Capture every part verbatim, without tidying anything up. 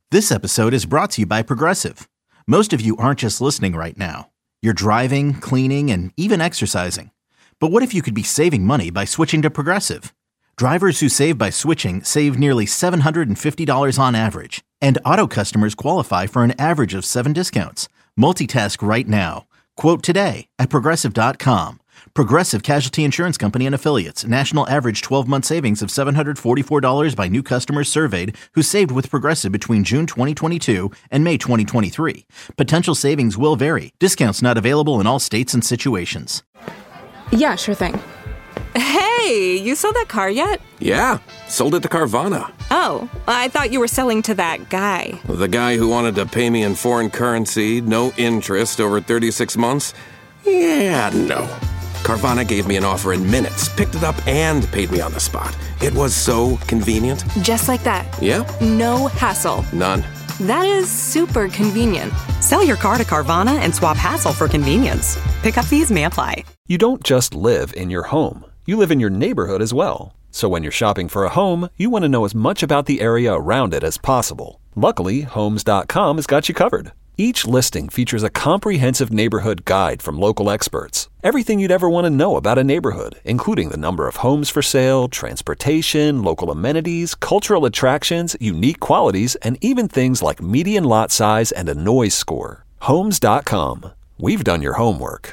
This episode is brought to you by Progressive. Most of you aren't just listening right now. You're driving, cleaning, and even exercising. But what if you could be saving money by switching to Progressive? Drivers who save by switching save nearly seven hundred fifty dollars on average. And auto customers qualify for an average of seven discounts. Multitask right now. Quote today at Progressive dot com. Progressive Casualty Insurance Company and Affiliates. National average twelve-month savings of seven hundred forty-four dollars by new customers surveyed who saved with Progressive between June twenty twenty-two and May twenty twenty-three. Potential savings will vary. Discounts not available in all states and situations. Yeah, sure thing. Hey, you sold that car yet? Yeah, sold it to Carvana. Oh, I thought you were selling to that guy. The guy who wanted to pay me in foreign currency, no interest, over thirty-six months? Yeah, no. Carvana gave me an offer in minutes, picked it up, and paid me on the spot. It was so convenient. Just like that. Yeah. No hassle. None. That is super convenient. Sell your car to Carvana and swap hassle for convenience. Pickup fees may apply. You don't just live in your home. You live in your neighborhood as well. So when you're shopping for a home, you want to know as much about the area around it as possible. Luckily, Homes dot com has got you covered. Each listing features a comprehensive neighborhood guide from local experts. Everything you'd ever want to know about a neighborhood, including the number of homes for sale, transportation, local amenities, cultural attractions, unique qualities, and even things like median lot size and a noise score. Homes dot com. We've done your homework.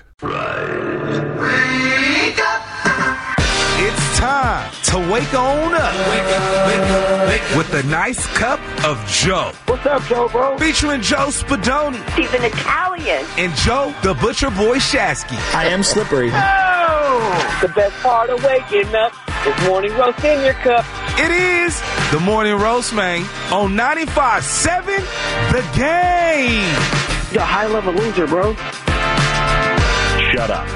It's time to wake on up. Wake up, wake up, wake up. With a nice cup of Joe. What's up, Joe, bro? Featuring Joe Spadoni. He's an Italian. And Joe, the Butcher Boy Shasky. I am slippery. Oh! The best part of waking up is morning roast in your cup. It is the Morning Roast, man, on ninety-five point seven The Game. You're a high-level loser, bro. Shut up.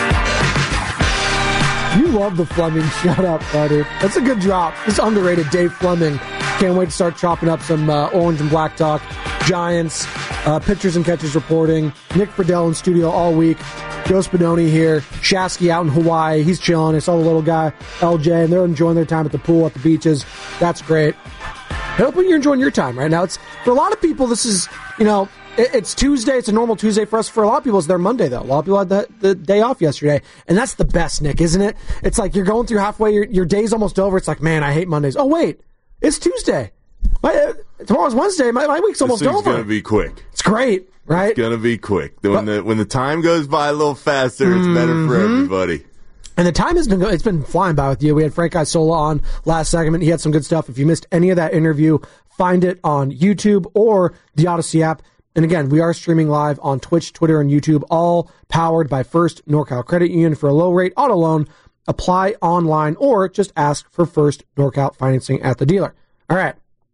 You love the Fleming. Shut up, buddy. That's a good drop. It's underrated. Dave Fleming. Can't wait to start chopping up some uh, orange and black talk. Giants, uh, pitchers and catchers reporting. Nick Friedel in studio all week. Joe Spadoni here. Shasky out in Hawaii. He's chilling. I saw the little guy, L J, and they're enjoying their time at the pool, at the beaches. That's great. I hope you're enjoying your time right now. It's for a lot of people, this is, you know, it's Tuesday. It's a normal Tuesday for us. For a lot of people, it's their Monday, though. A lot of people had the, the day off yesterday. And that's the best, Nick, isn't it? It's like you're going through halfway. Your, your day's almost over. It's like, man, I hate Mondays. Oh, wait. It's Tuesday. My, uh, tomorrow's Wednesday. My, my week's almost this over. It's going to be quick. It's great, right? It's going to be quick. When, but, the, when the time goes by a little faster, it's mm-hmm. better for everybody. And the time has been it's been flying by with you. We had Frank Isola on last segment. He had some good stuff. If you missed any of that interview, find it on YouTube or the Odyssey app. And again, we are streaming live on Twitch, Twitter, and YouTube, all powered by First NorCal Credit Union. For a low-rate auto loan, apply online or just ask for First NorCal financing at the dealer. All right.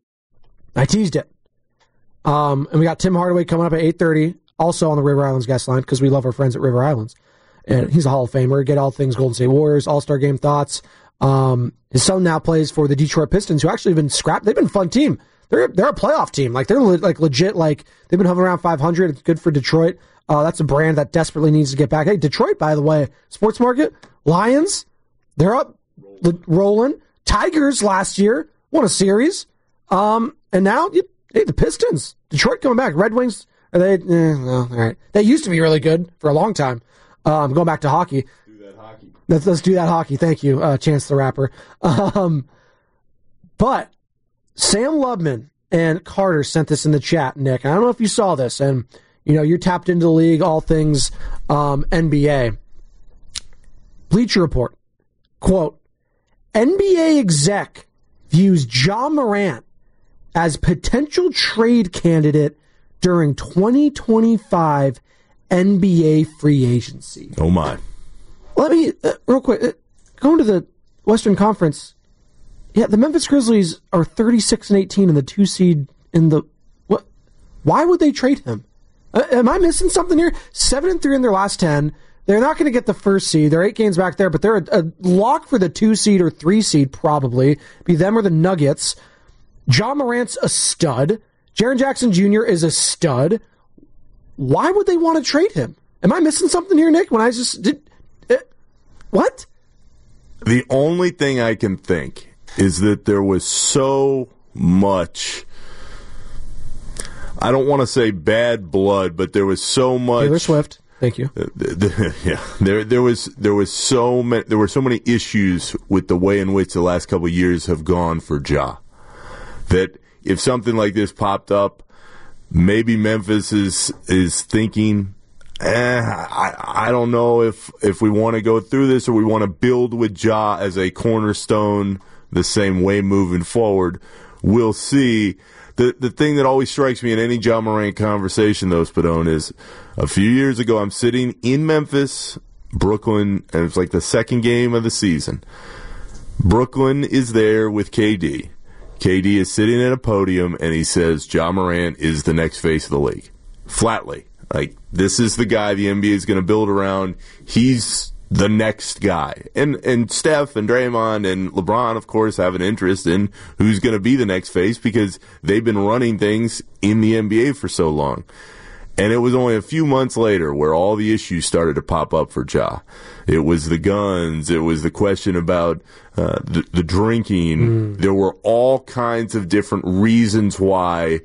I teased it. Um, and we got Tim Hardaway coming up at eight thirty, also on the River Islands guest line, because we love our friends at River Islands. And he's a Hall of Famer. Get all things Golden State Warriors, All-Star Game thoughts. Um, his son now plays for the Detroit Pistons, who actually have been scrapped. They've been a fun team. They're they're a playoff team. Like they're le- like legit. Like they've been hovering around five hundred. It's good for Detroit. Uh, that's a brand that desperately needs to get back. Hey, Detroit, by the way, sports market, Lions, they're up, le- rolling. Tigers last year won a series, um, and now you, hey, the Pistons, Detroit coming back. Red Wings, are they? Eh, no, all right. They used to be really good for a long time. Um, going back to hockey. Do that hockey. Let's let's do that hockey. Thank you, uh, Chance the Rapper. Um, but. Sam Lubman and Carter sent this in the chat, Nick. I don't know if you saw this, and you know you're tapped into the league, all things um, N B A. Bleacher Report, quote, N B A exec views Ja Morant as potential trade candidate during twenty twenty-five N B A free agency. Oh, my. Let me, uh, real quick, uh, going to the Western Conference. Yeah, the Memphis Grizzlies are thirty-six and eighteen in the two seed in the what? Why would they trade him? Uh, am I missing something here? Seven and three in their last ten. They're not going to get the first seed. They're eight games back there, but they're a, a lock for the two seed or three seed probably. Be them or the Nuggets. Ja Morant's a stud. Jaren Jackson Junior is a stud. Why would they want to trade him? Am I missing something here, Nick? When I just did uh, what? The only thing I can think is that there was so much I don't want to say bad blood, but there was so much. Taylor Swift. Thank you. Uh, the, the, yeah, there there was there was so many there were so many issues with the way in which the last couple of years have gone for Ja, that if something like this popped up, maybe Memphis is is thinking, eh, I I don't know if if we want to go through this or we want to build with Ja as a cornerstone the same way moving forward. We'll see. The the thing that always strikes me in any Ja Morant conversation, though, Spadone, is a few years ago I'm sitting in Memphis, Brooklyn, and it's like the second game of the season. Brooklyn is there with K D. K D is sitting at a podium, and he says Ja Morant is the next face of the league. Flatly. Like, this is the guy the N B A is going to build around. He's the next guy. And and Steph and Draymond and LeBron, of course, have an interest in who's going to be the next face because they've been running things in the N B A for so long. And it was only a few months later where all the issues started to pop up for Ja. It was the guns. It was the question about uh, the, the drinking. Mm. There were all kinds of different reasons why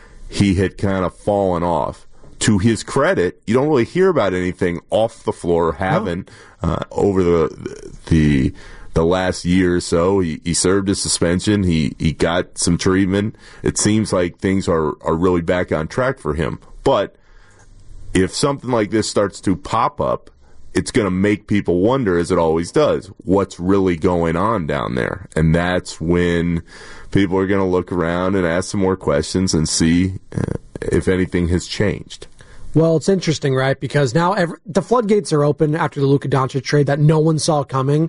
he had kind of fallen off. To his credit, you don't really hear about anything off the floor, haven't, no. uh, over the the the last year or so. He, he served his suspension. He he got some treatment. It seems like things are, are really back on track for him. But if something like this starts to pop up, it's going to make people wonder, as it always does, what's really going on down there. And that's when people are going to look around and ask some more questions and see uh, if anything has changed. Well, it's interesting, right? Because now every, the floodgates are open after the Luka Doncic trade that no one saw coming.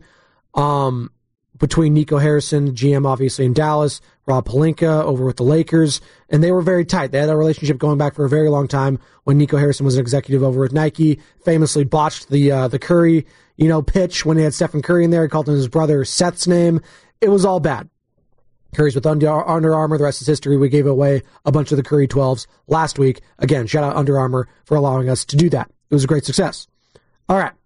Um, between Nico Harrison, G M obviously in Dallas, Rob Pelinka over with the Lakers, and they were very tight. They had a relationship going back for a very long time when Nico Harrison was an executive over at Nike, famously botched the uh, the Curry, you know, pitch when they had Stephen Curry in there. He called him his brother Seth's name. It was all bad. Curry's with Under, Under Armour. The rest is history. We gave away a bunch of the Curry twelves last week. Again, shout out Under Armour for allowing us to do that. It was a great success. All right.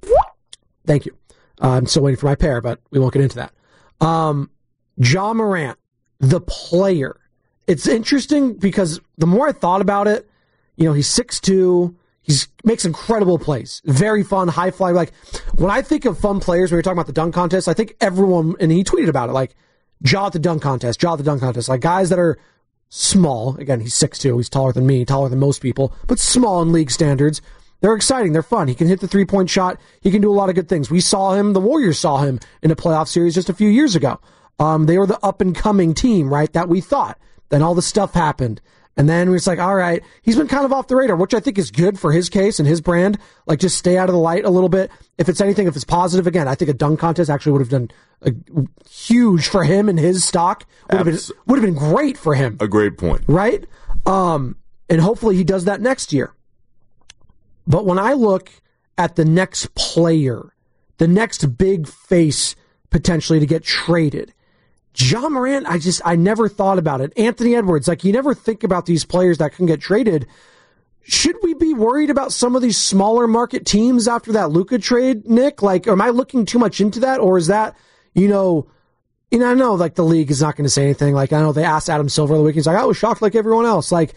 Thank you. Uh, I'm still waiting for my pair, but we won't get into that. Um, Ja Morant, the player. It's interesting because the more I thought about it, you know, he's six two. He makes incredible plays. Very fun, high fly. Like, when I think of fun players, when you're talking about the dunk contest, I think everyone, and he tweeted about it, like, Ja at the dunk contest, Ja at the dunk contest. Like, guys that are small. Again, he's six two. He's taller than me, taller than most people, but small in league standards. They're exciting. They're fun. He can hit the three-point shot. He can do a lot of good things. We saw him, the Warriors saw him in a playoff series just a few years ago. Um, they were the up-and-coming team, right, that we thought. Then all the stuff happened. And then it's like, all right, he's been kind of off the radar, which I think is good for his case and his brand. Like, just stay out of the light a little bit. If it's anything, if it's positive, again, I think a dunk contest actually would have done a, huge for him and his stock. Would have, been, would have been great for him. A great point. Right? Um, and hopefully he does that next year. But when I look at the next player, the next big face potentially to get traded, Ja Morant, I just, I never thought about it. Anthony Edwards, like, you never think about these players that can get traded. Should we be worried about some of these smaller market teams after that Luka trade, Nick? Like, am I looking too much into that? Or is that, you know, you know, I know, like, the league is not going to say anything. Like, I know they asked Adam Silver the week. He's like, I was shocked like everyone else. Like,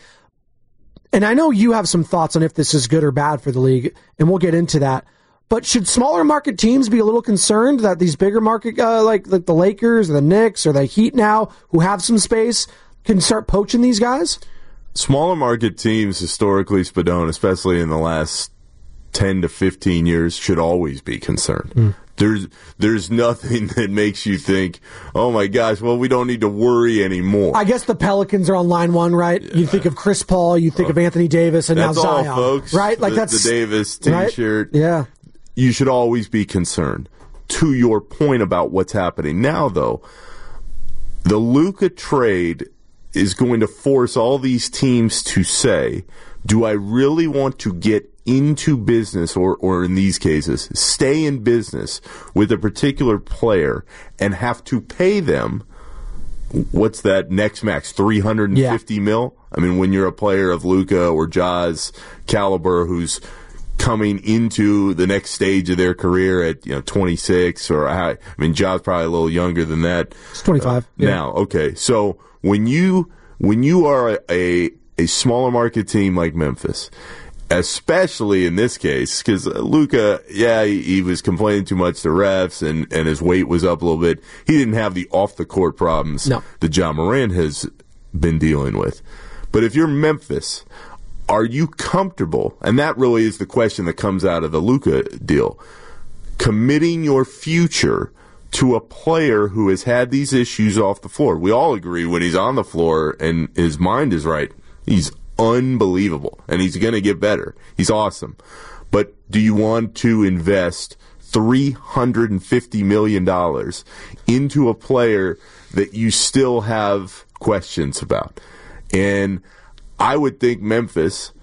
and I know you have some thoughts on if this is good or bad for the league, and we'll get into that. But should smaller market teams be a little concerned that these bigger market, uh, like, like the Lakers or the Knicks or the Heat now, who have some space, can start poaching these guys? Smaller market teams, historically, Spadone, especially in the last ten to fifteen years, should always be concerned. Mm. There's there's nothing that makes you think, oh my gosh, well, we don't need to worry anymore. I guess the Pelicans are on line one, right? Yeah. You think of Chris Paul, you think uh, of Anthony Davis, and now Zion, all, folks. Right? Like the, that's the Davis T-shirt. Right? Yeah. You should always be concerned. To your point about what's happening now, though, the Luka trade is going to force all these teams to say, do I really want to get into business, or, or in these cases, stay in business with a particular player and have to pay them, what's that next max, three hundred fifty yeah. mil? I mean, when you're a player of Luka or Ja's caliber who's coming into the next stage of their career at, you know, twenty-six, or I mean, Ja's probably a little younger than that. It's twenty-five. Uh, yeah. Now, okay. So when you when you are a, a a smaller market team like Memphis, especially in this case, because Luka, yeah, he, he was complaining too much to refs and, and his weight was up a little bit. He didn't have the off-the-court problems no. that Ja Morant has been dealing with. But if you're Memphis, are you comfortable, and that really is the question that comes out of the Luka deal, committing your future to a player who has had these issues off the floor? We all agree when he's on the floor and his mind is right, he's unbelievable, and he's going to get better. He's awesome. But do you want to invest three hundred fifty million dollars into a player that you still have questions about? And I would think Memphis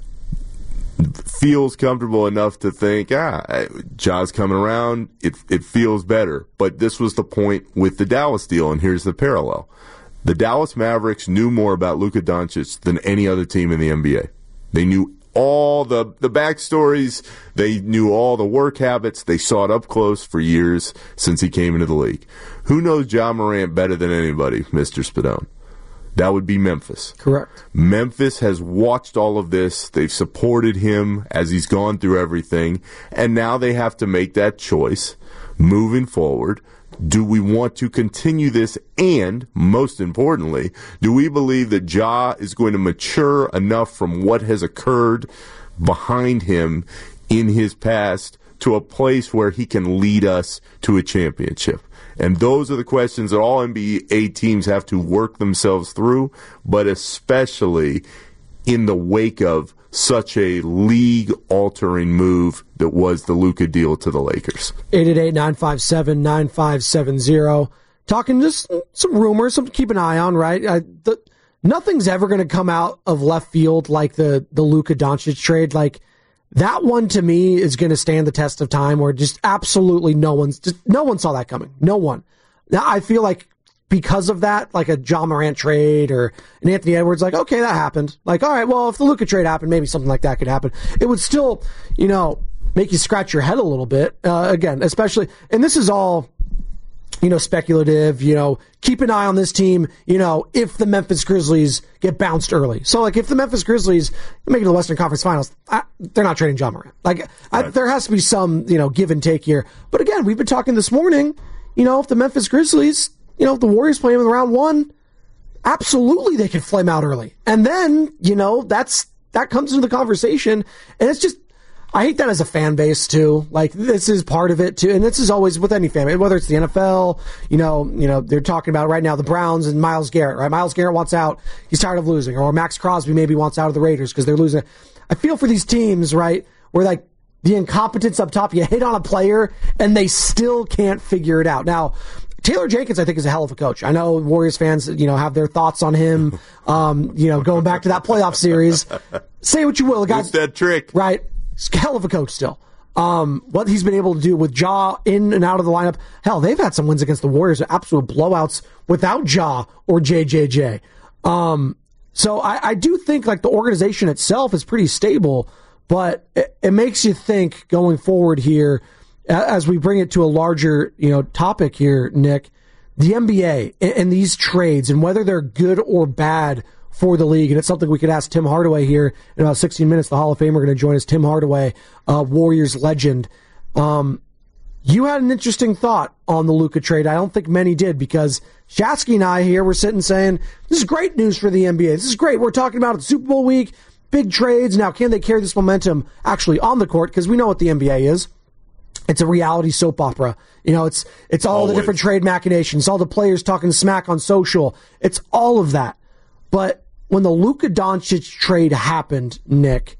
feels comfortable enough to think, ah, Ja's coming around, it it feels better. But this was the point with the Dallas deal, and here's the parallel. The Dallas Mavericks knew more about Luka Doncic than any other team in the N B A. They knew all the, the backstories. They knew all the work habits. They saw it up close for years since he came into the league. Who knows Ja Morant better than anybody, Mister Spadone? That would be Memphis. Correct. Memphis has watched all of this. They've supported him as he's gone through everything. And now they have to make that choice moving forward. Do we want to continue this? And, most importantly, do we believe that Ja is going to mature enough from what has occurred behind him in his past to a place where he can lead us to a championship? And those are the questions that all N B A teams have to work themselves through, but especially in the wake of such a league-altering move that was the Luka deal to the Lakers. eight eight eight, nine five seven, nine five seven zero. Talking just some rumors, something to keep an eye on, right? I, the, nothing's ever going to come out of left field like the, the Luka Doncic trade. Like, that one to me is going to stand the test of time where just absolutely no one's, just no one saw that coming. No one. Now, I feel like because of that, like a Ja Morant trade or an Anthony Edwards, like, okay, that happened. Like, all right, well, if the Luka trade happened, maybe something like that could happen. It would still, you know, make you scratch your head a little bit. Uh, again, especially, and this is all, you know, speculative, you know, keep an eye on this team, you know, if the Memphis Grizzlies get bounced early. So, like, if the Memphis Grizzlies make it to the Western Conference Finals, I, they're not trading Ja Morant. Like, right. I, there has to be some, you know, give and take here. But again, we've been talking this morning, you know, if the Memphis Grizzlies, you know, if the Warriors play them in round one, absolutely they can flame out early. And then, you know, that's that comes into the conversation. And it's just, I hate that as a fan base too. Like, this is part of it too, and this is always with any fan base, whether it's the N F L. You know, you know they're talking about right now the Browns and Myles Garrett. Right, Myles Garrett wants out; he's tired of losing. Or Max Crosby maybe wants out of the Raiders because they're losing. I feel for these teams, right, where like the incompetence up top, you hit on a player and they still can't figure it out. Now, Taylor Jenkins, I think, is a hell of a coach. I know Warriors fans, you know, have their thoughts on him. Um, you know, going back to that playoff series, say what you will, the guy's that trick, right? He's a hell of a coach still. Um, what he's been able to do with Ja in and out of the lineup. Hell, they've had some wins against the Warriors, absolute blowouts without Ja or J J J. Um, so I, I do think like the organization itself is pretty stable, but it, it makes you think going forward here as we bring it to a larger, you know, topic here, Nick, the N B A and, and these trades and whether they're good or bad for the league. And it's something we could ask Tim Hardaway here in about sixteen minutes. The Hall of Famer going to join us, Tim Hardaway, uh, Warriors legend. Um, you had an interesting thought on the Luka trade. I don't think many did because Shasky and I here were sitting saying, this is great news for the N B A. This is great. We're talking about Super Bowl week, big trades. Now, can they carry this momentum actually on the court? Because we know what the N B A is. It's a reality soap opera. You know, it's it's all Always. the different trade machinations, all the players talking smack on social. It's all of that. But when the Luka Doncic trade happened, Nick,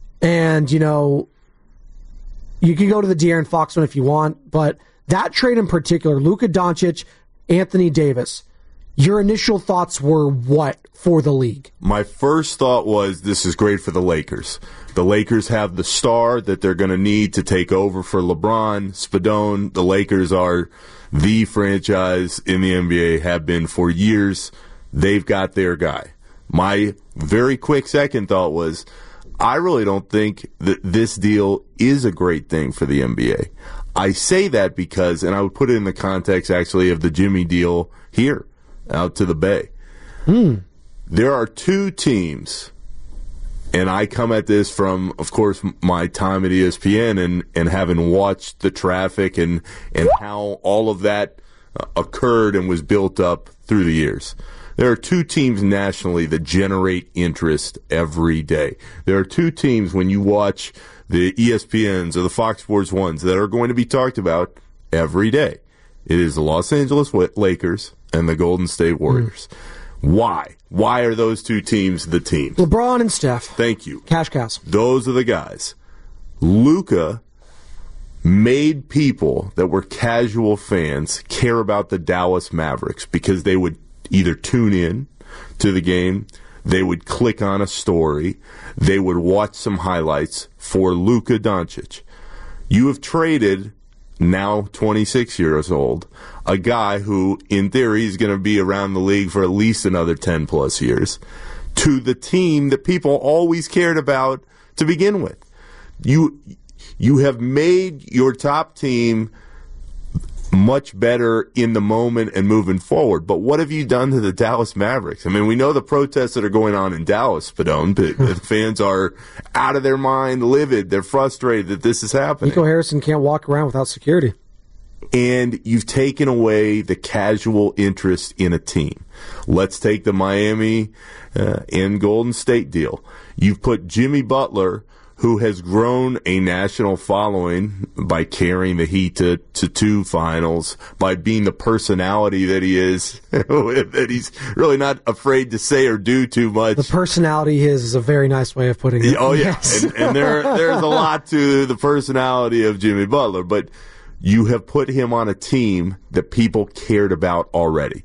and, you know, you can go to the De'Aaron Fox one if you want, but that trade in particular, Luka Doncic, Anthony Davis, your initial thoughts were what for the league? My first thought was this is great for the Lakers. The Lakers have the star that they're going to need to take over for LeBron. Spadone, the Lakers are the franchise in the N B A, have been for years. They've got their guy. My very quick second thought was, I really don't think that this deal is a great thing for the N B A. I say that because, and I would put it in the context actually of the Jimmy deal here, out to the Bay. Hmm. there are two teams, and I come at this from, of course, my time at E S P N and, and having watched the traffic and, and how all of that uh, occurred and was built up through the years. There are two teams nationally that generate interest every day. There are two teams when you watch the E S P Ns or the Fox Sports ones that are going to be talked about every day. It is the Los Angeles Lakers and the Golden State Warriors. Mm. Why? Why are those two teams the teams? LeBron and Steph. Thank you. Cash cows. Those are the guys. Luka made people that were casual fans care about the Dallas Mavericks because they would either tune in to the game, they would click on a story, they would watch some highlights for Luka Doncic. You have traded, now twenty-six years old, a guy who, in theory, is going to be around the league for at least another ten plus years, to the team that people always cared about to begin with. You, you have made your top team much better in the moment and moving forward. But what have you done to the Dallas Mavericks? I mean, we know the protests that are going on in Dallas, Spadone. The fans are out of their mind, livid. They're frustrated that this is happening. Nico Harrison can't walk around without security. And you've taken away the casual interest in a team. Let's take the Miami uh, and Golden State deal. You've put Jimmy Butler, who has grown a national following by carrying the Heat to, to two finals, by being the personality that he is, that he's really not afraid to say or do too much. The personality is, is a very nice way of putting it. Oh, yeah. Yes. and, and there there's a lot to the personality of Jimmy Butler, but you have put him on a team that people cared about already.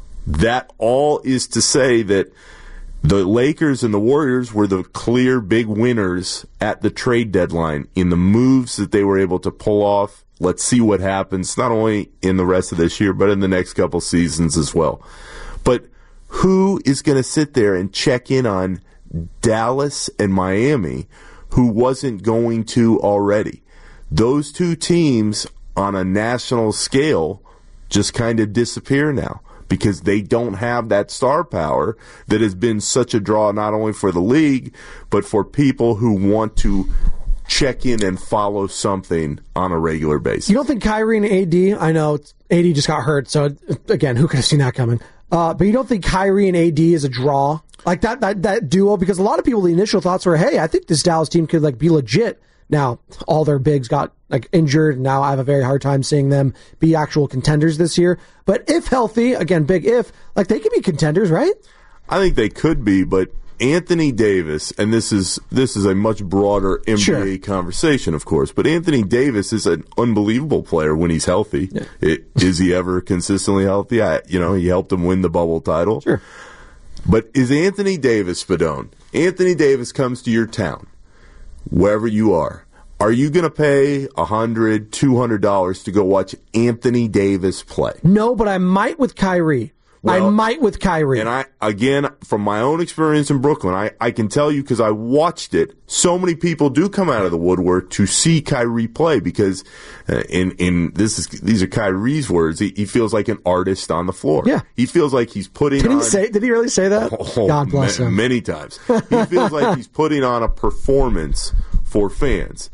That all is to say that the Lakers and the Warriors were the clear big winners at the trade deadline in the moves that they were able to pull off. Let's see what happens, not only in the rest of this year, but in the next couple seasons as well. But who is going to sit there and check in on Dallas and Miami, who wasn't going to already? Those two teams on a national scale just kind of disappear now, because they don't have that star power that has been such a draw not only for the league, but for people who want to check in and follow something on a regular basis. You don't think Kyrie and A D, I know A D just got hurt, so again, who could have seen that coming? Uh, but you don't think Kyrie and A D is a draw? Like that, that, that duo? Because a lot of people, the initial thoughts were, hey, I think this Dallas team could like be legit. Now, all their bigs got like injured, and now I have a very hard time seeing them be actual contenders this year. But if healthy, again, big if, like they could be contenders, right? I think they could be, but Anthony Davis, and this is this is a much broader N B A sure. conversation, of course, but Anthony Davis is an unbelievable player when he's healthy. Yeah. It, is he ever consistently healthy? I, you know, he helped him win the bubble title. Sure. But is Anthony Davis, Spadone, Anthony Davis comes to your town, wherever you are, are you going to pay one hundred dollars, two hundred dollars to go watch Anthony Davis play? No, but I might with Kyrie. Well, I might with Kyrie. And I, again, from my own experience in Brooklyn, I, I can tell you because I watched it, so many people do come out of the woodwork to see Kyrie play because uh, in, in this is, these are Kyrie's words. He, he feels like an artist on the floor. Yeah. He feels like he's putting did on. He say, did he really say that? Oh, God bless ma- him. Many times. He feels like he's putting on a performance for fans.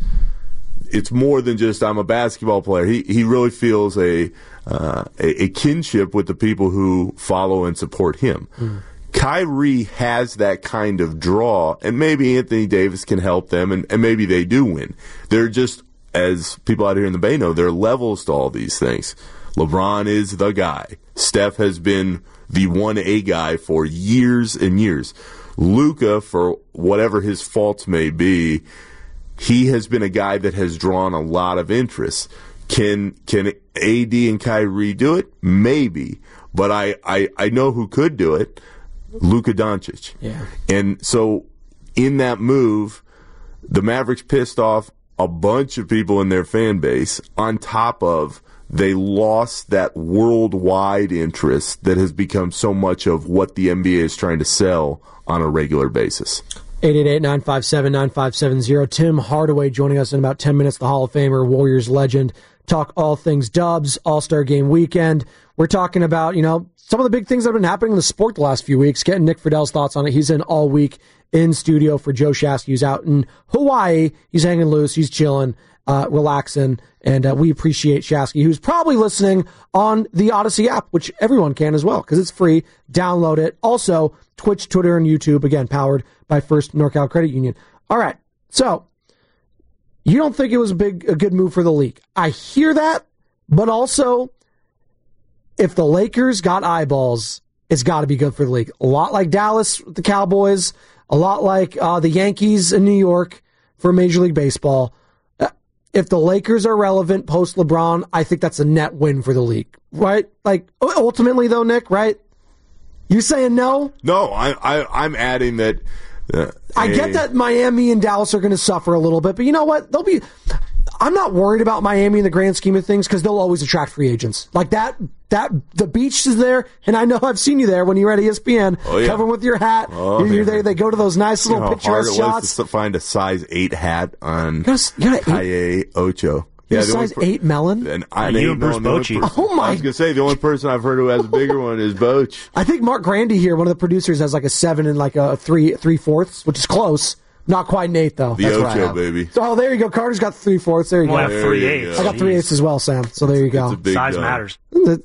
It's more than just I'm a basketball player. He he really feels a uh, a, a kinship with the people who follow and support him. Mm. Kyrie has that kind of draw, and maybe Anthony Davis can help them, and, and maybe they do win. They're just, as people out here in the Bay know, there are levels to all these things. LeBron is the guy. Steph has been the one A guy for years and years. Luka, for whatever his faults may be, he has been a guy that has drawn a lot of interest. Can can A D and Kyrie do it? Maybe. But I, I, I know who could do it. Luka Doncic. Yeah. And so in that move, the Mavericks pissed off a bunch of people in their fan base, on top of they lost that worldwide interest that has become so much of what the N B A is trying to sell on a regular basis. eight eight eight, nine five seven, nine five seven zero. Tim Hardaway joining us in about ten minutes, the Hall of Famer, Warriors legend. Talk all things Dubs, All-Star Game weekend. We're talking about, you know, some of the big things that have been happening in the sport the last few weeks. Getting Nick Friedell's thoughts on it. He's in all week in studio for Joe Shasky, who's out in Hawaii. He's hanging loose. He's chilling, uh, relaxing. And uh, we appreciate Shasky, who's probably listening on the Odyssey app, which everyone can as well, because it's free. Download it. Also, Twitch, Twitter, and YouTube, again, powered by First NorCal Credit Union. All right. So, you don't think it was a big, a good move for the league. I hear that, but also, if the Lakers got eyeballs, it's got to be good for the league. A lot like Dallas with the Cowboys, a lot like uh, the Yankees in New York for Major League Baseball. Uh, if the Lakers are relevant post LeBron, I think that's a net win for the league, right? Like ultimately, though, Nick, right? You saying no? No, I, I, I'm adding that. Uh, I get that Miami and Dallas are going to suffer a little bit, but you know what? They'll be. I'm not worried about Miami in the grand scheme of things because they'll always attract free agents. Like that, that the beach is there, and I know I've seen you there when you were at E S P N, oh, yeah. covering with your hat. Oh, you're, you're there. They go to those nice little you know picturesque how hard shots. it was to find a size eight hat on Calle Ocho. Yeah, Yeah, size per- eight melon. And I, you and Bruce Bochy. Oh my! I was gonna say the only person I've heard who has a bigger one is Boch. I think Mark Grandy here, one of the producers, has like a seven and like a three three fourths, which is close. Not quite an eight though. The That's Ocho, baby. So, oh, there you go. Carter's got three fourths. There you We'll go. have three eighths. I got three eighths as well, Sam. So there you go. Size guy. matters.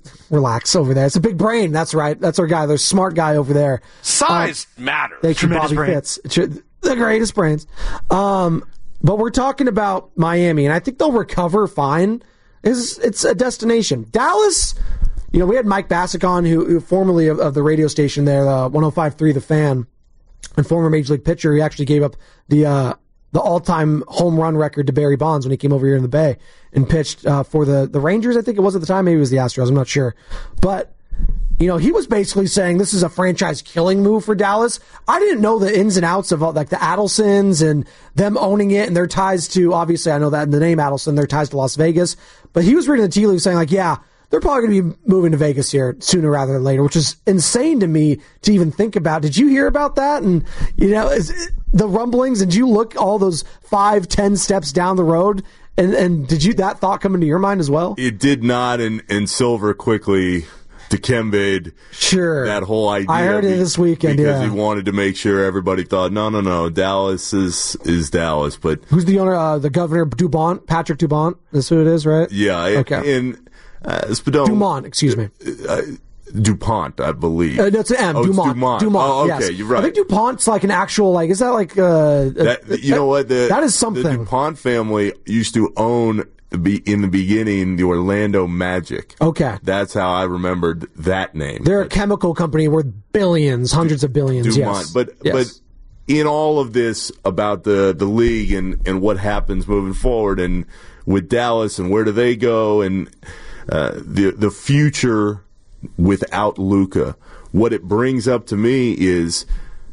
Relax over there. It's a big brain. That's right. That's our guy. There's a smart guy over there. Size uh, matters. Thank you, Tremendous Bobby brain. Fitz. The greatest brains. Um, but we're talking about Miami, and I think they'll recover fine. It's, it's a destination. Dallas, you know, we had Mike Bassick on, who, who formerly of, of the radio station there, uh, one oh five point three The Fan, and former Major League pitcher. He actually gave up the uh, the all-time home run record to Barry Bonds when he came over here in the Bay and pitched uh, for the, the Rangers, I think it was at the time. Maybe it was the Astros. I'm not sure. But, you know, he was basically saying this is a franchise-killing move for Dallas. I didn't know the ins and outs of all, like the Adelsons and them owning it and their ties to, obviously, I know that in the name Adelson, their ties to Las Vegas. But he was reading the tea leaves saying, like, yeah, they're probably going to be moving to Vegas here sooner rather than later, which is insane to me to even think about. Did you hear about that? And, you know, is it, the rumblings, and did you look all those five, ten steps down the road? And and did you that thought come into your mind as well? It did not, and, and Silver quickly dikembed sure. that whole idea. I heard it this weekend, because yeah. he wanted to make sure everybody thought, no, no, no, Dallas is is Dallas. But who's the owner? Uh, the governor, Dubont, Patrick Dubont. That's who it is, right? Yeah. Okay. And uh, Spadone, Dumont, excuse me. Uh, DuPont, I believe. Uh, that's an M. Oh, Dumont. Dumont. Dumont. Oh, okay, yes. you're right. I think DuPont's like an actual, like, is that like, uh, that, you know what? The, that is something. The DuPont family used to own, be in the beginning, the Orlando Magic. Okay. That's how I remembered that name. They're a chemical company worth billions, hundreds of billions, Dumont. yes. But, yes. but in all of this about the, the league and, and what happens moving forward and with Dallas and where do they go and uh, the the future without Luka, what it brings up to me is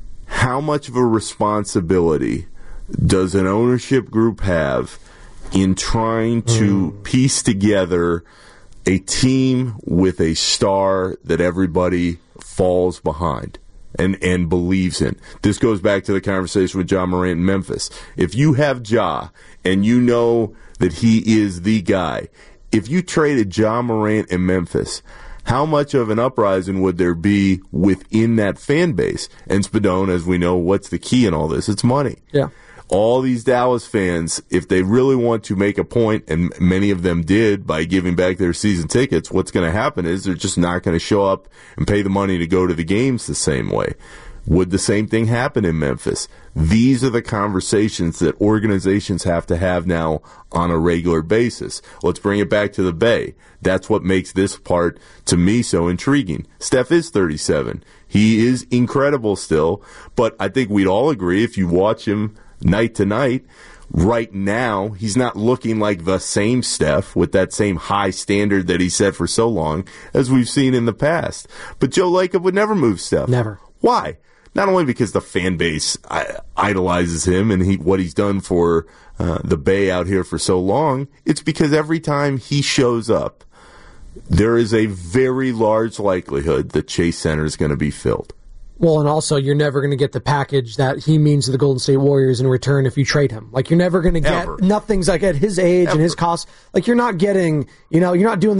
how much of a responsibility does an ownership group have in trying to mm. piece together a team with a star that everybody falls behind and, and believes in. This goes back to the conversation with Ja Morant in Memphis. If you have Ja and you know that he is the guy, if you traded Ja Morant in Memphis, how much of an uprising would there be within that fan base? And Spadone, as we know, what's the key in all this? It's money. Yeah. All these Dallas fans, if they really want to make a point, and many of them did by giving back their season tickets, what's going to happen is they're just not going to show up and pay the money to go to the games the same way. Would the same thing happen in Memphis? These are the conversations that organizations have to have now on a regular basis. Let's bring it back to the Bay. That's what makes this part, to me, so intriguing. Steph is thirty-seven. He is incredible still, but I think we'd all agree if you watch him night to night, right now, he's not looking like the same Steph with that same high standard that he set for so long as we've seen in the past. But Joe Lacob would never move Steph. Never. Why? Not only because the fan base idolizes him and he, what he's done for uh, the Bay out here for so long, it's because every time he shows up, there is a very large likelihood that Chase Center is going to be filled. Well, and also, you're never going to get the package that he means to the Golden State Warriors in return if you trade him. Like, you're never going to get Ever. nothing's like at his age Ever. and his cost. Like, you're not getting, you know, you're not doing the.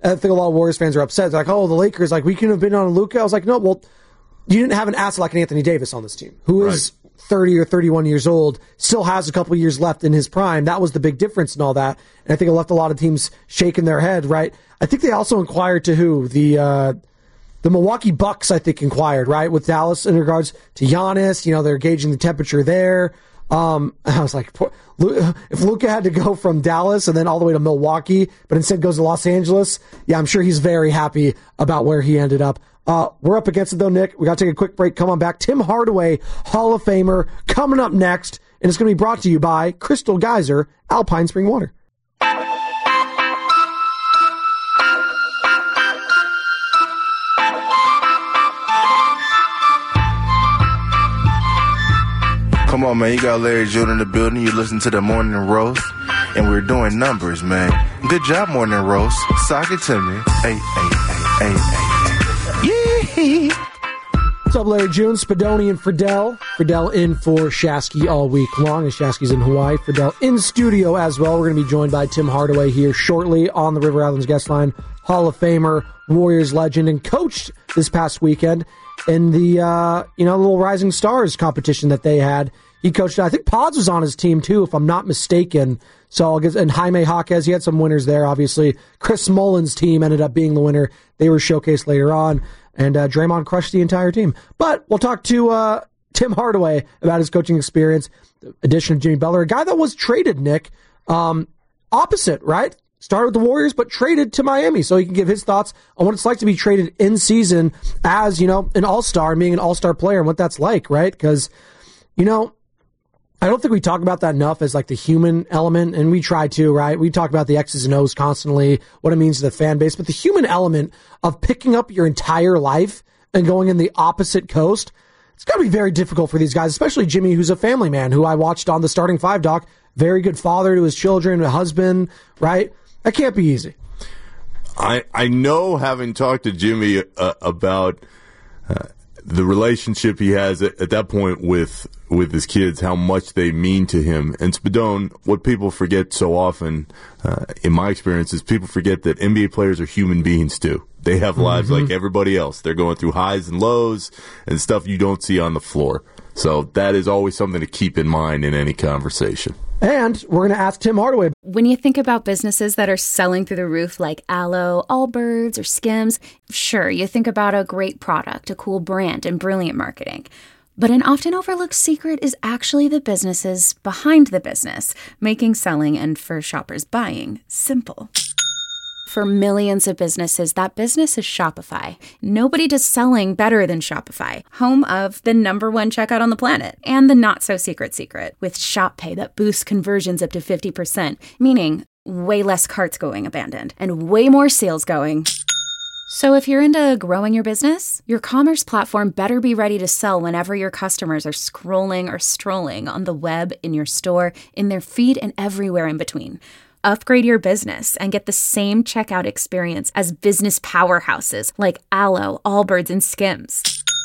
I think a lot of Warriors fans are upset. They're like, oh, the Lakers, like, we couldn't have been on Luka. I was like, no, well, you didn't have an asset like an Anthony Davis on this team, who is right. thirty or thirty-one years old, still has a couple years left in his prime. That was the big difference in all that. And I think it left a lot of teams shaking their head, right? I think they also inquired to who? The uh, the Milwaukee Bucks, I think, inquired, right, with Dallas in regards to Giannis. You know, they're gauging the temperature there. Um, I was like, poor, if Luka had to go from Dallas and then all the way to Milwaukee, but instead goes to Los Angeles, yeah, I'm sure he's very happy about where he ended up. Uh, we're up against it, though, Nick. We got to take a quick break. Come on back. Tim Hardaway, Hall of Famer, coming up next. And it's going to be brought to you by Crystal Geyser, Alpine Spring Water. Come on, man. You got Larry Jordan in the building. You listen to the Morning Roast, and we're doing numbers, man. Good job, Morning Roast. Sock it to me. Hey, hey, hey, hey, hey. Yeah. What's up, Larry June, Spadoni, and Friedel. Friedel in for Shasky all week long, as Shasky's in Hawaii. Friedel in studio as well. We're going to be joined by Tim Hardaway here shortly on the River Islands guest line. Hall of Famer, Warriors legend, and coached this past weekend in the uh, you know little Rising Stars competition that they had. He coached, I think Pods was on his team too, if I'm not mistaken. So I'll get, and Jaime Jaquez, he had some winners there, obviously. Chris Mullin's team ended up being the winner. They were showcased later on, and uh, Draymond crushed the entire team. But we'll talk to uh, Tim Hardaway about his coaching experience, the addition of Jimmy Butler, a guy that was traded, Nick, um, opposite, right? Started with the Warriors, but traded to Miami. So he can give his thoughts on what it's like to be traded in season as, you know, an all-star and being an all-star player and what that's like, right? Because, you know, I don't think we talk about that enough as like the human element, and we try to, right? We talk about the X's and O's constantly, what it means to the fan base, but the human element of picking up your entire life and going in the opposite coast, it's got to be very difficult for these guys, especially Jimmy, who's a family man, who I watched on the Starting Five doc, very good father to his children, a husband, right? That can't be easy. I I know, having talked to Jimmy uh, about uh, the relationship he has at, at that point with with his kids, how much they mean to him. And Spadone, what people forget so often, uh, in my experience, is people forget that N B A players are human beings too. They have lives mm-hmm. like everybody else. They're going through highs and lows and stuff you don't see on the floor. So that is always something to keep in mind in any conversation. And we're going to ask Tim Hardaway. When you think about businesses that are selling through the roof like Aloe, Allbirds, or Skims, sure, you think about a great product, a cool brand, and brilliant marketing. But an often overlooked secret is actually the businesses behind the business, making selling and, for shoppers, buying simple. For millions of businesses, that business is Shopify. Nobody does selling better than Shopify, home of the number one checkout on the planet, and the not-so-secret secret, with Shop Pay that boosts conversions up to fifty percent, meaning way less carts going abandoned, and way more sales going. So if you're into growing your business, your commerce platform better be ready to sell whenever your customers are scrolling or strolling on the web, in your store, in their feed, and everywhere in between. Upgrade your business and get the same checkout experience as business powerhouses like Aloe, Allbirds, and Skims.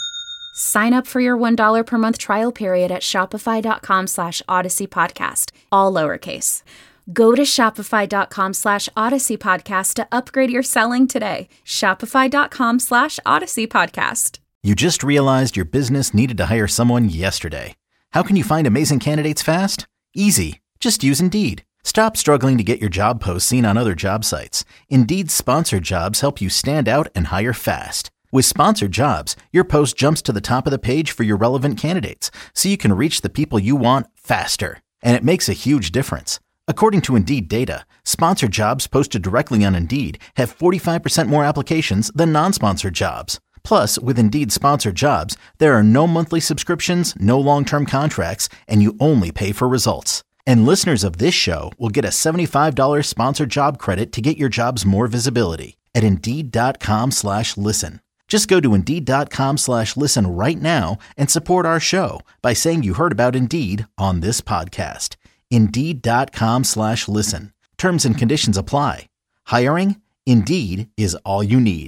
Sign up for your one dollar per month trial period at shopify.com slash Odyssey Podcast, all lowercase. Go to shopify.com slash Odyssey Podcast to upgrade your selling today. Shopify.com slash Odyssey Podcast. You just realized your business needed to hire someone yesterday. How can you find amazing candidates fast? Easy. Just use Indeed. Stop struggling to get your job posts seen on other job sites. Indeed's sponsored jobs help you stand out and hire fast. With sponsored jobs, your post jumps to the top of the page for your relevant candidates, so you can reach the people you want faster. And it makes a huge difference. According to Indeed data, sponsored jobs posted directly on Indeed have forty-five percent more applications than non-sponsored jobs. Plus, with Indeed sponsored jobs, there are no monthly subscriptions, no long-term contracts, and you only pay for results. And listeners of this show will get a seventy-five dollars sponsored job credit to get your jobs more visibility at Indeed.com slash listen. Just go to Indeed.com slash listen right now and support our show by saying you heard about Indeed on this podcast. Indeed.com slash listen. Terms and conditions apply. Hiring? Indeed is all you need.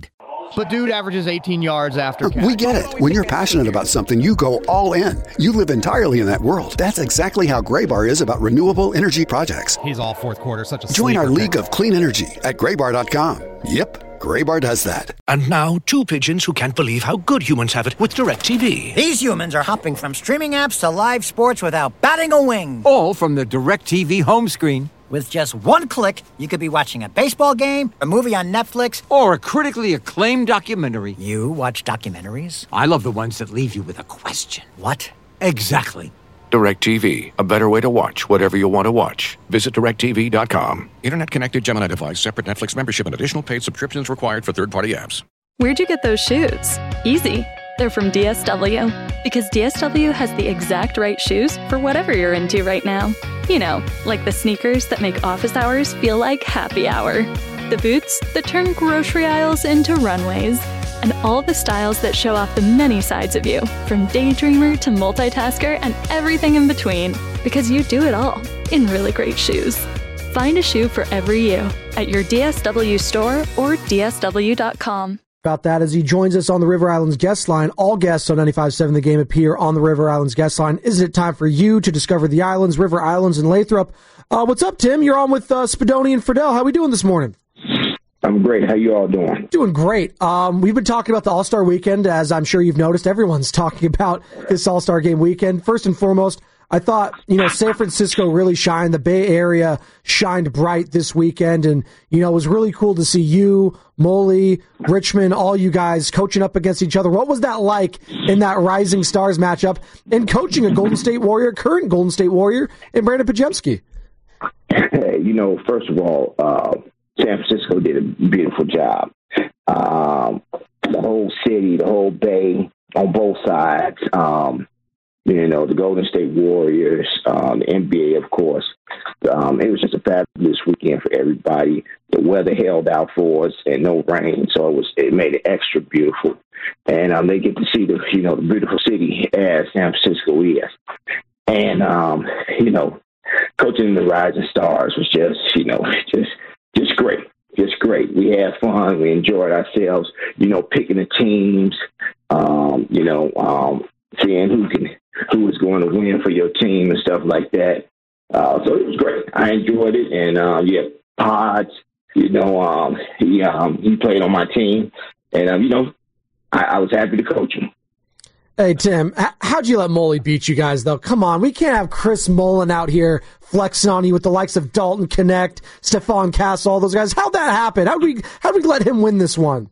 But dude averages eighteen yards after catch. We get it. When you're passionate about something, you go all in. You live entirely in that world. That's exactly how Graybar is about renewable energy projects. He's all fourth quarter, such a Join our sleeper League pick. of Clean Energy at graybar dot com. Yep, Graybar does that. And now, two pigeons who can't believe how good humans have it with DirecTV. These humans are hopping from streaming apps to live sports without batting a wing. All from the DirecTV home screen. With just one click, you could be watching a baseball game, a movie on Netflix, or a critically acclaimed documentary. You watch documentaries? I love the ones that leave you with a question. What? Exactly. DirecTV, a better way to watch whatever you want to watch. Visit direct T V dot com. Internet connected Gemini device, separate Netflix membership, and additional paid subscriptions required for third-party apps. Where'd you get those shoes? Easy. They're from D S W. Because D S W has the exact right shoes for whatever you're into right now. You know, like the sneakers that make office hours feel like happy hour. The boots that turn grocery aisles into runways. And all the styles that show off the many sides of you, from daydreamer to multitasker and everything in between. Because you do it all in really great shoes. Find a shoe for every you at your D S W store or D S W dot com. About that as he joins us on the River Islands guest line. All guests on ninety-five point seven The Game appear on the River Islands guest line. Is it time for you to discover the islands, River Islands, and Lathrop? Uh, what's up, Tim? You're on with uh, Spadoni and Friedel. How we doing this morning? I'm great. How you all doing? Doing great. Um, we've been talking about the All-Star Weekend, as I'm sure you've noticed. Everyone's talking about this All-Star Game weekend. First and foremost, I thought, you know, San Francisco really shined. The Bay Area shined bright this weekend. And, you know, it was really cool to see you, Molly, Richmond, all you guys coaching up against each other. What was that like in that Rising Stars matchup and coaching a Golden State Warrior, current Golden State Warrior, and Brandon Pajemski? You know, first of all, uh, San Francisco did a beautiful job. Um, the whole city, the whole Bay, on both sides. Um, You know, the Golden State Warriors, um, the N B A, of course. Um, it was just a fabulous weekend for everybody. The weather held out for us and no rain, so it was it made it extra beautiful. And um, they get to see the you know the beautiful city as San Francisco is. And um, you know, coaching the Rising Stars was just you know just just great, just great. We had fun, we enjoyed ourselves. You know, picking the teams. Um, you know, um, seeing who can. who was going to win for your team and stuff like that. Uh, so it was great. I enjoyed it. And, uh, yeah, Pods, you know, um, he um, he played on my team. And, um, you know, I, I was happy to coach him. Hey, Tim, how'd you let Molly beat you guys, though? Come on, we can't have Chris Mullen out here flexing on you with the likes of Dalton Connect, Stephon Castle, all those guys. How'd that happen? How'd we, how'd we let him win this one?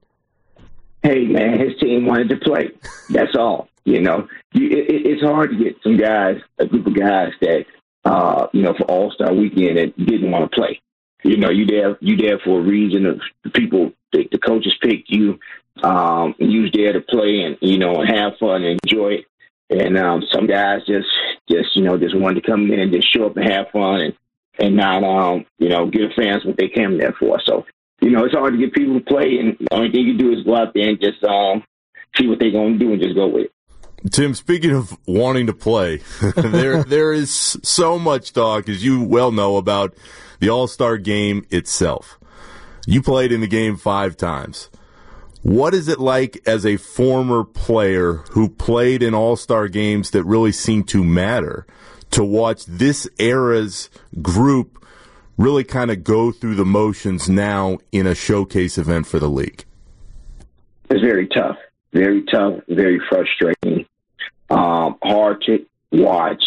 Hey, man, his team wanted to play. That's all. You know, you, it, it's hard to get some guys, a group of guys that, uh, you know, for All-Star Weekend that didn't want to play. You know, you there, you there for a reason. Of the people, the, the coaches picked you, um, and you was there to play and you know and have fun and enjoy it. And um, some guys just, just you know, just wanted to come in and just show up and have fun and and not, um, you know, give the fans what they came there for. So, you know, it's hard to get people to play, and the only thing you do is go out there and just um, see what they're going to do and just go with it. Tim, speaking of wanting to play, there there is so much talk, as you well know, about the All-Star Game itself. You played in the game five times. What is it like as a former player who played in All-Star Games that really seem to matter to watch this era's group really kind of go through the motions now in a showcase event for the league? It's very tough. Very tough, very frustrating, um, hard to watch.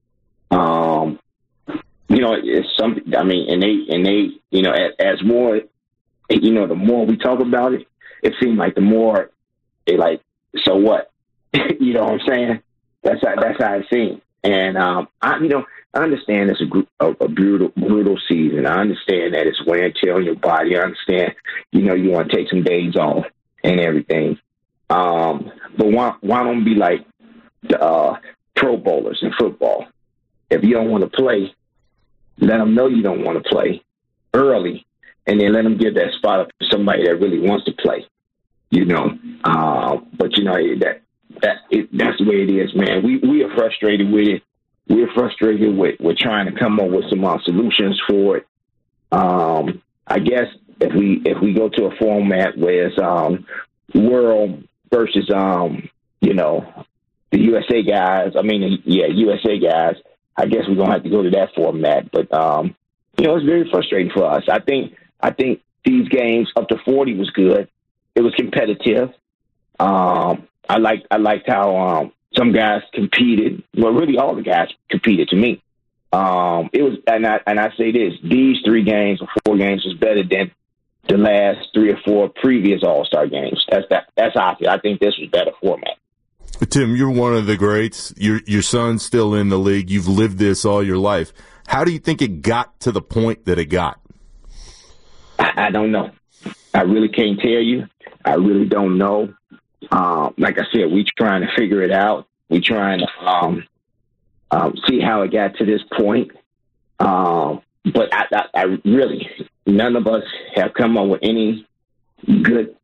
Um, you know, it's something. I mean, and they and they, you know, as, as more, you know, the more we talk about it, it seems like the more they like. So what? You know what I'm saying? That's how that's how it seems. And um, I, you know, I understand it's a, a, a brutal, brutal season. I understand that it's wear and tear on your body. I understand, you know, you want to take some days off and everything. Um, but why, why don't be like the uh, Pro Bowlers in football? If you don't want to play, let them know you don't want to play early, and then let them give that spot up to somebody that really wants to play. You know, uh, but you know that that it, that's the way it is, man. We we are frustrated with it. We're frustrated with with trying to come up with some uh, solutions for it. Um, I guess if we if we go to a format where it's um, world versus, um, you know, the U S A guys. I mean, yeah, U S A guys. I guess we're gonna have to go to that format. But um, you know, it's very frustrating for us. I think I think these games up to forty was good. It was competitive. Um, I liked I liked how um, some guys competed. Well, really, all the guys competed to me. Um, it was, and I and I say this: these three games or four games was better than the last three or four previous All-Star games. That's that. That's how I feel. I think this was better format. Tim, you're one of the greats. Your your son's still in the league. You've lived this all your life. How do you think it got to the point that it got? I, I don't know. I really can't tell you. I really don't know. Um, like I said, we trying to figure it out. We trying to um, um, see how it got to this point. Um, but I, I, I really, none of us have come up with any good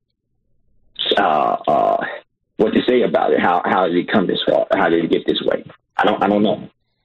uh, uh, what to say about it. How how did it come this far? How did it get this way? I don't I don't know.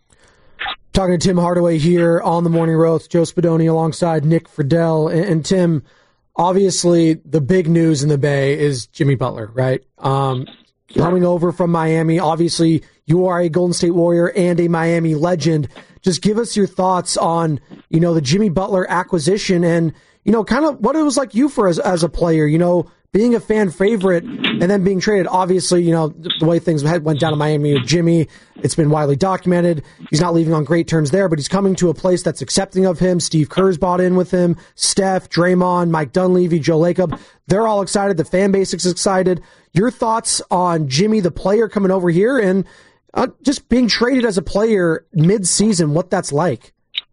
Talking to Tim Hardaway here on the Morning Roast, Joe Spadoni alongside Nick Friedel. And, and Tim, obviously the big news in the Bay is Jimmy Butler, right? Um, coming over from Miami. Obviously, you are a Golden State Warrior and a Miami legend. Just give us your thoughts on, you know, the Jimmy Butler acquisition and, you know, kind of what it was like you for as, as a player, you know, being a fan favorite and then being traded. Obviously, you know, the way things went down in Miami with Jimmy, it's been widely documented. He's not leaving on great terms there, but he's coming to a place that's accepting of him. Steve Kerr's bought in with him. Steph, Draymond, Mike Dunleavy, Joe Lacob. They're all excited. The fan base is excited. Your thoughts on Jimmy, the player, coming over here and uh, just being traded as a player mid-season, what that's like?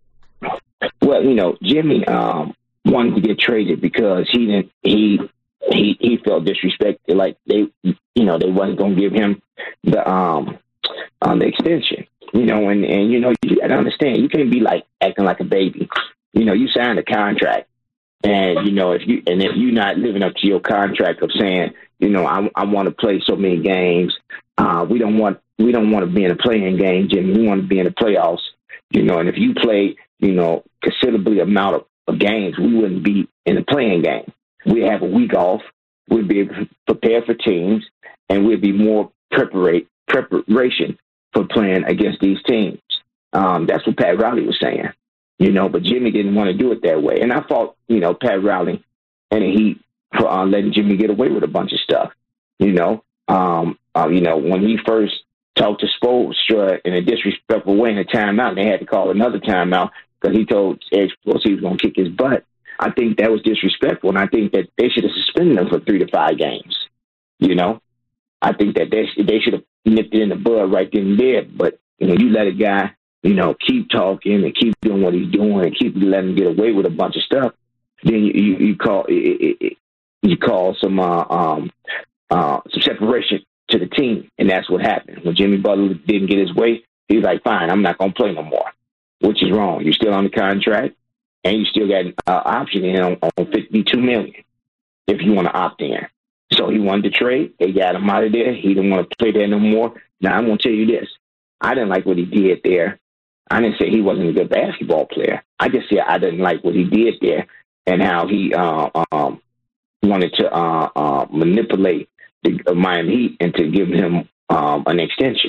Well, you know, Jimmy um, wanted to get traded because he didn't, he, He he felt disrespected, like they, you know, they wasn't gonna give him the um, um the extension, you know, and, and you know you gotta understand you can't be like acting like a baby, you know. You signed a contract, and you know if you and if you're not living up to your contract of saying, you know, I I want to play so many games, uh, we don't want we don't want to be in a playing game, Jimmy. We want to be in the playoffs, you know. And if you play, you know, considerably amount of, of games, we wouldn't be in the playing game. We have a week off. We'd be able to prepare for teams, and we'd be more preparate, preparation for playing against these teams. Um, that's what Pat Riley was saying, you know, but Jimmy didn't want to do it that way. And I fought, you know, Pat Riley and he for uh, letting Jimmy get away with a bunch of stuff, you know. Um, uh, you know, when he first talked to Spoelstra in a disrespectful way in a timeout, and they had to call another timeout because he told Edge Sports he was going to kick his butt. I think that was disrespectful, and I think that they should have suspended him for three to five games. You know, I think that they they should have nipped it in the bud right then and there. But you know, you let a guy, you know, keep talking and keep doing what he's doing and keep letting him get away with a bunch of stuff, then you you, you call it, it, it, you call some uh, um uh some separation to the team, and that's what happened. When Jimmy Butler didn't get his way, he was like, "Fine, I'm not going to play no more," which is wrong. You're still on the contract. And you still got an uh, option in on, on fifty-two million dollars if you want to opt in. So he wanted to trade. They got him out of there. He didn't want to play there no more. Now, I'm going to tell you this. I didn't like what he did there. I didn't say he wasn't a good basketball player. I just said I didn't like what he did there and how he uh, um, wanted to uh, uh, manipulate the uh, Miami Heat into giving him um, an extension.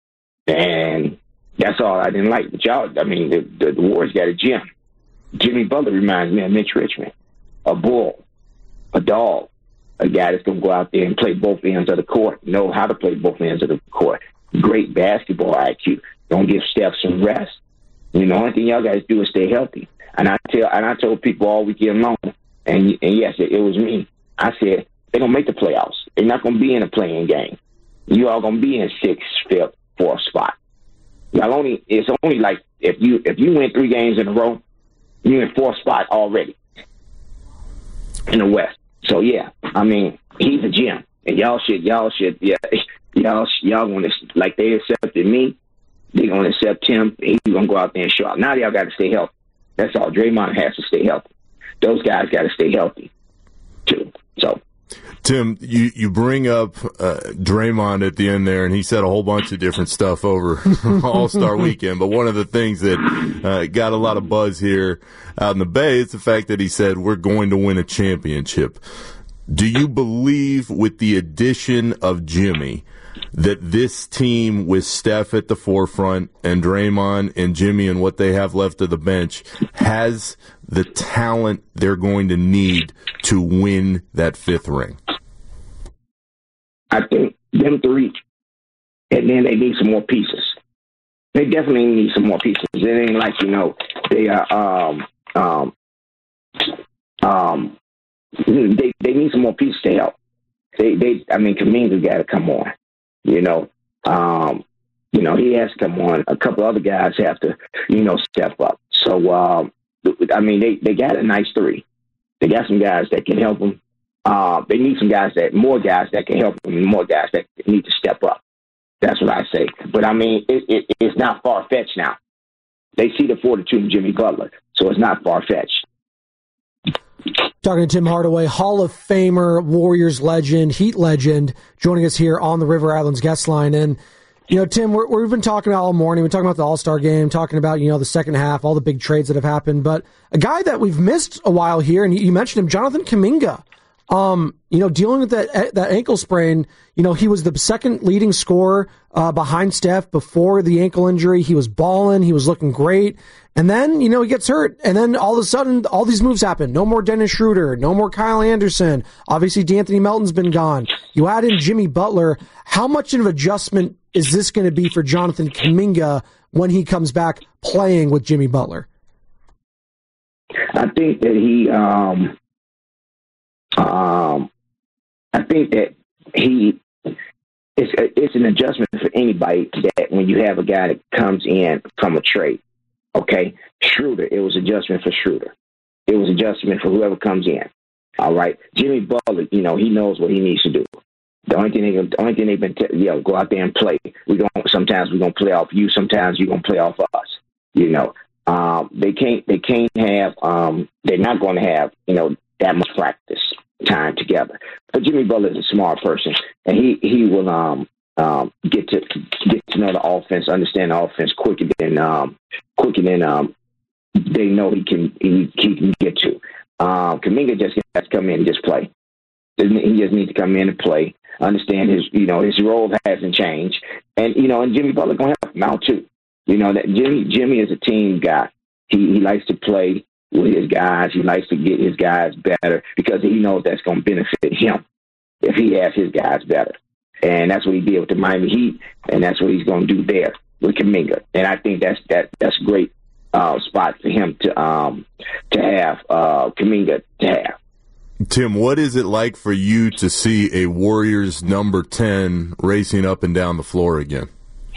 And that's all I didn't like. But y'all, I mean, the, the, the Warriors got a gym. Jimmy Butler reminds me of Mitch Richmond, a bull, a dog, a guy that's going to go out there and play both ends of the court, know how to play both ends of the court. Great basketball I Q. Don't give Steph some rest. You know, the only thing y'all guys do is stay healthy. And I tell, and I told people all weekend long, and, and yes, it, it was me. I said they're gonna make the playoffs. They're not gonna be in a playing game. You all gonna be in sixth, fifth, fourth spot. Y'all only it's only like if you if you win three games in a row, you're in fourth spot already in the West. So yeah, I mean, he's a gem, and y'all should, y'all should, yeah, y'all, y'all want to like they accepted me, they gonna accept him. He's gonna go out there and show out. Now y'all got to stay healthy. That's all. Draymond has to stay healthy. Those guys got to stay healthy too. So. Tim, you, you bring up uh, Draymond at the end there, and he said a whole bunch of different stuff over All-Star Weekend. But one of the things that uh, got a lot of buzz here out in the Bay is the fact that he said, we're going to win a championship. Do you believe with the addition of Jimmy that this team with Steph at the forefront and Draymond and Jimmy and what they have left of the bench has the talent they're going to need to win that fifth ring? I think them three, and then they need some more pieces. They definitely need some more pieces. It ain't like, you know, they are, um, um, um, they they need some more pieces to help. They, they, I mean, Kuminga got to come on. You know, um, you know, he has to come on. A couple other guys have to, you know, step up. So, um, I mean, they, they got a nice three. They got some guys that can help them. Uh, they need some guys that, more guys that can help them, and more guys that need to step up. That's what I say. But, I mean, it, it, it's not far-fetched now. They see the fortitude in Jimmy Butler, so it's not far-fetched. Talking to Tim Hardaway, Hall of Famer, Warriors legend, Heat legend, joining us here on the River Islands guest line. And, you know, Tim, we're, we've been talking all morning. We're talking about the All-Star game, talking about, you know, the second half, all the big trades that have happened. But a guy that we've missed a while here, and you mentioned him, Jonathan Kuminga. Um, you know, dealing with that that ankle sprain, you know, he was the second leading scorer uh, behind Steph before the ankle injury. He was balling. He was looking great. And then, you know, he gets hurt. And then all of a sudden, all these moves happen. No more Dennis Schroeder. No more Kyle Anderson. Obviously, D'Anthony Melton's been gone. You add in Jimmy Butler. How much of an adjustment is this going to be for Jonathan Kuminga when he comes back playing with Jimmy Butler? I think that he... Um... Um, I think that he it's it's an adjustment for anybody that when you have a guy that comes in from a trade. Okay, Schroeder, it was adjustment for Schroeder. It was adjustment for whoever comes in. All right, Jimmy Butler, you know, he knows what he needs to do. The only thing they the only thing they've been t- you know, go out there and play. We going sometimes we're gonna play off you. Sometimes you're gonna play off us. You know, um, they can't they can't have um, they're not going to have you know that much practice time together. But Jimmy Butler is a smart person, and he he will um um get to get to know the offense, understand the offense quicker than um quicker than um they know he can he, he can get to. Um, Kuminga just has to come in and just play. He just needs to come in and play, understand his you know his role hasn't changed, and you know and Jimmy Butler gonna help him out too. You know that Jimmy Jimmy is a team guy. He he likes to play with his guys. He likes to get his guys better because he knows that's going to benefit him if he has his guys better. And that's what he did with the Miami Heat, and that's what he's going to do there with Kuminga. And I think that's that that's a great uh, spot for him to um, to have uh, Kuminga to have. Tim, what is it like for you to see a Warriors number ten racing up and down the floor again?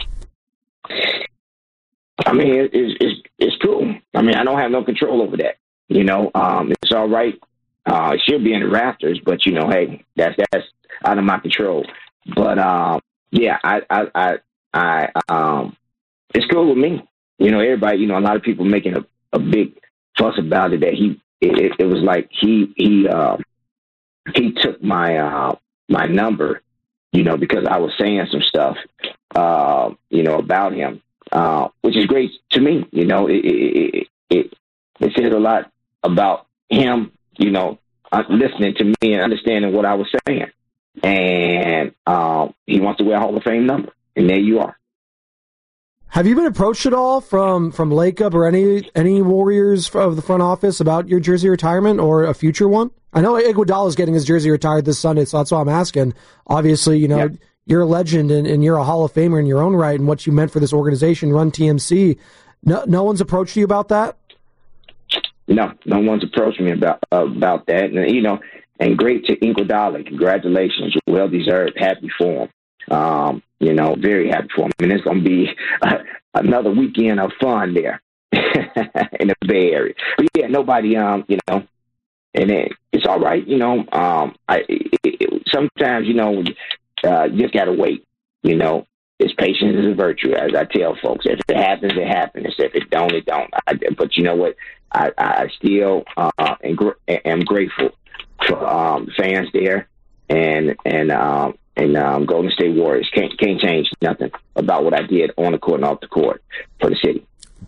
I mean, it, it's, it's it's cool. I mean, I don't have no control over that. You know, um, it's all right. Uh, it should be in the rafters, but you know, hey, that's that's out of my control. But um, yeah, I I I, I um, it's cool with me. You know, everybody. You know, a lot of people making a, a big fuss about it. That he, it, it was like he he uh, he took my uh, my number. You know, because I was saying some stuff. Uh, you know, about him. Uh, which is great to me. You know, it it, it it says a lot about him, you know, uh, listening to me and understanding what I was saying. And um, he wants to wear a Hall of Fame number, and there you are. Have you been approached at all from from Lacob or any any Warriors of the front office about your jersey retirement or a future one? I know Iguodala is getting his jersey retired this Sunday, so that's why I'm asking. Obviously, you know. Yep. You're a legend and, and you're a Hall of Famer in your own right and what you meant for this organization, Run T M C. No, no one's approached you about that? No, no one's approached me about uh, about that. And, you know, and great to Iguodala. Congratulations. Well deserved. Happy for him. Um, you know, very happy for him. And it's going to be uh, another weekend of fun there in the Bay Area. But, yeah, nobody, um, you know, and it, it's all right. You know, um, I it, it, sometimes, you know, Uh, you just got to wait. You know, it's patience is a virtue, as I tell folks. If it happens, it happens. If it don't, it don't. I, but you know what? I, I still uh, am, am grateful for um, fans there and and um, and um, Golden State Warriors. Can't can't change nothing about what I did on the court and off the court for the city.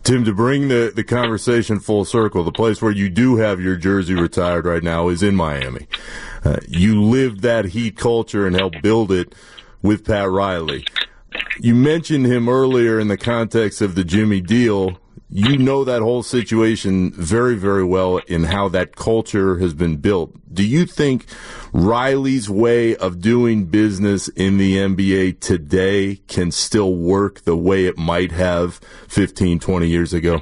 Tim, to bring the, the conversation full circle, the place where you do have your jersey retired right now is in Miami. Uh, you lived that Heat culture and helped build it with Pat Riley. You mentioned him earlier in the context of the Jimmy deal. You know that whole situation very, very well in how that culture has been built. Do you think Riley's way of doing business in the N B A today can still work the way it might have fifteen, twenty years ago?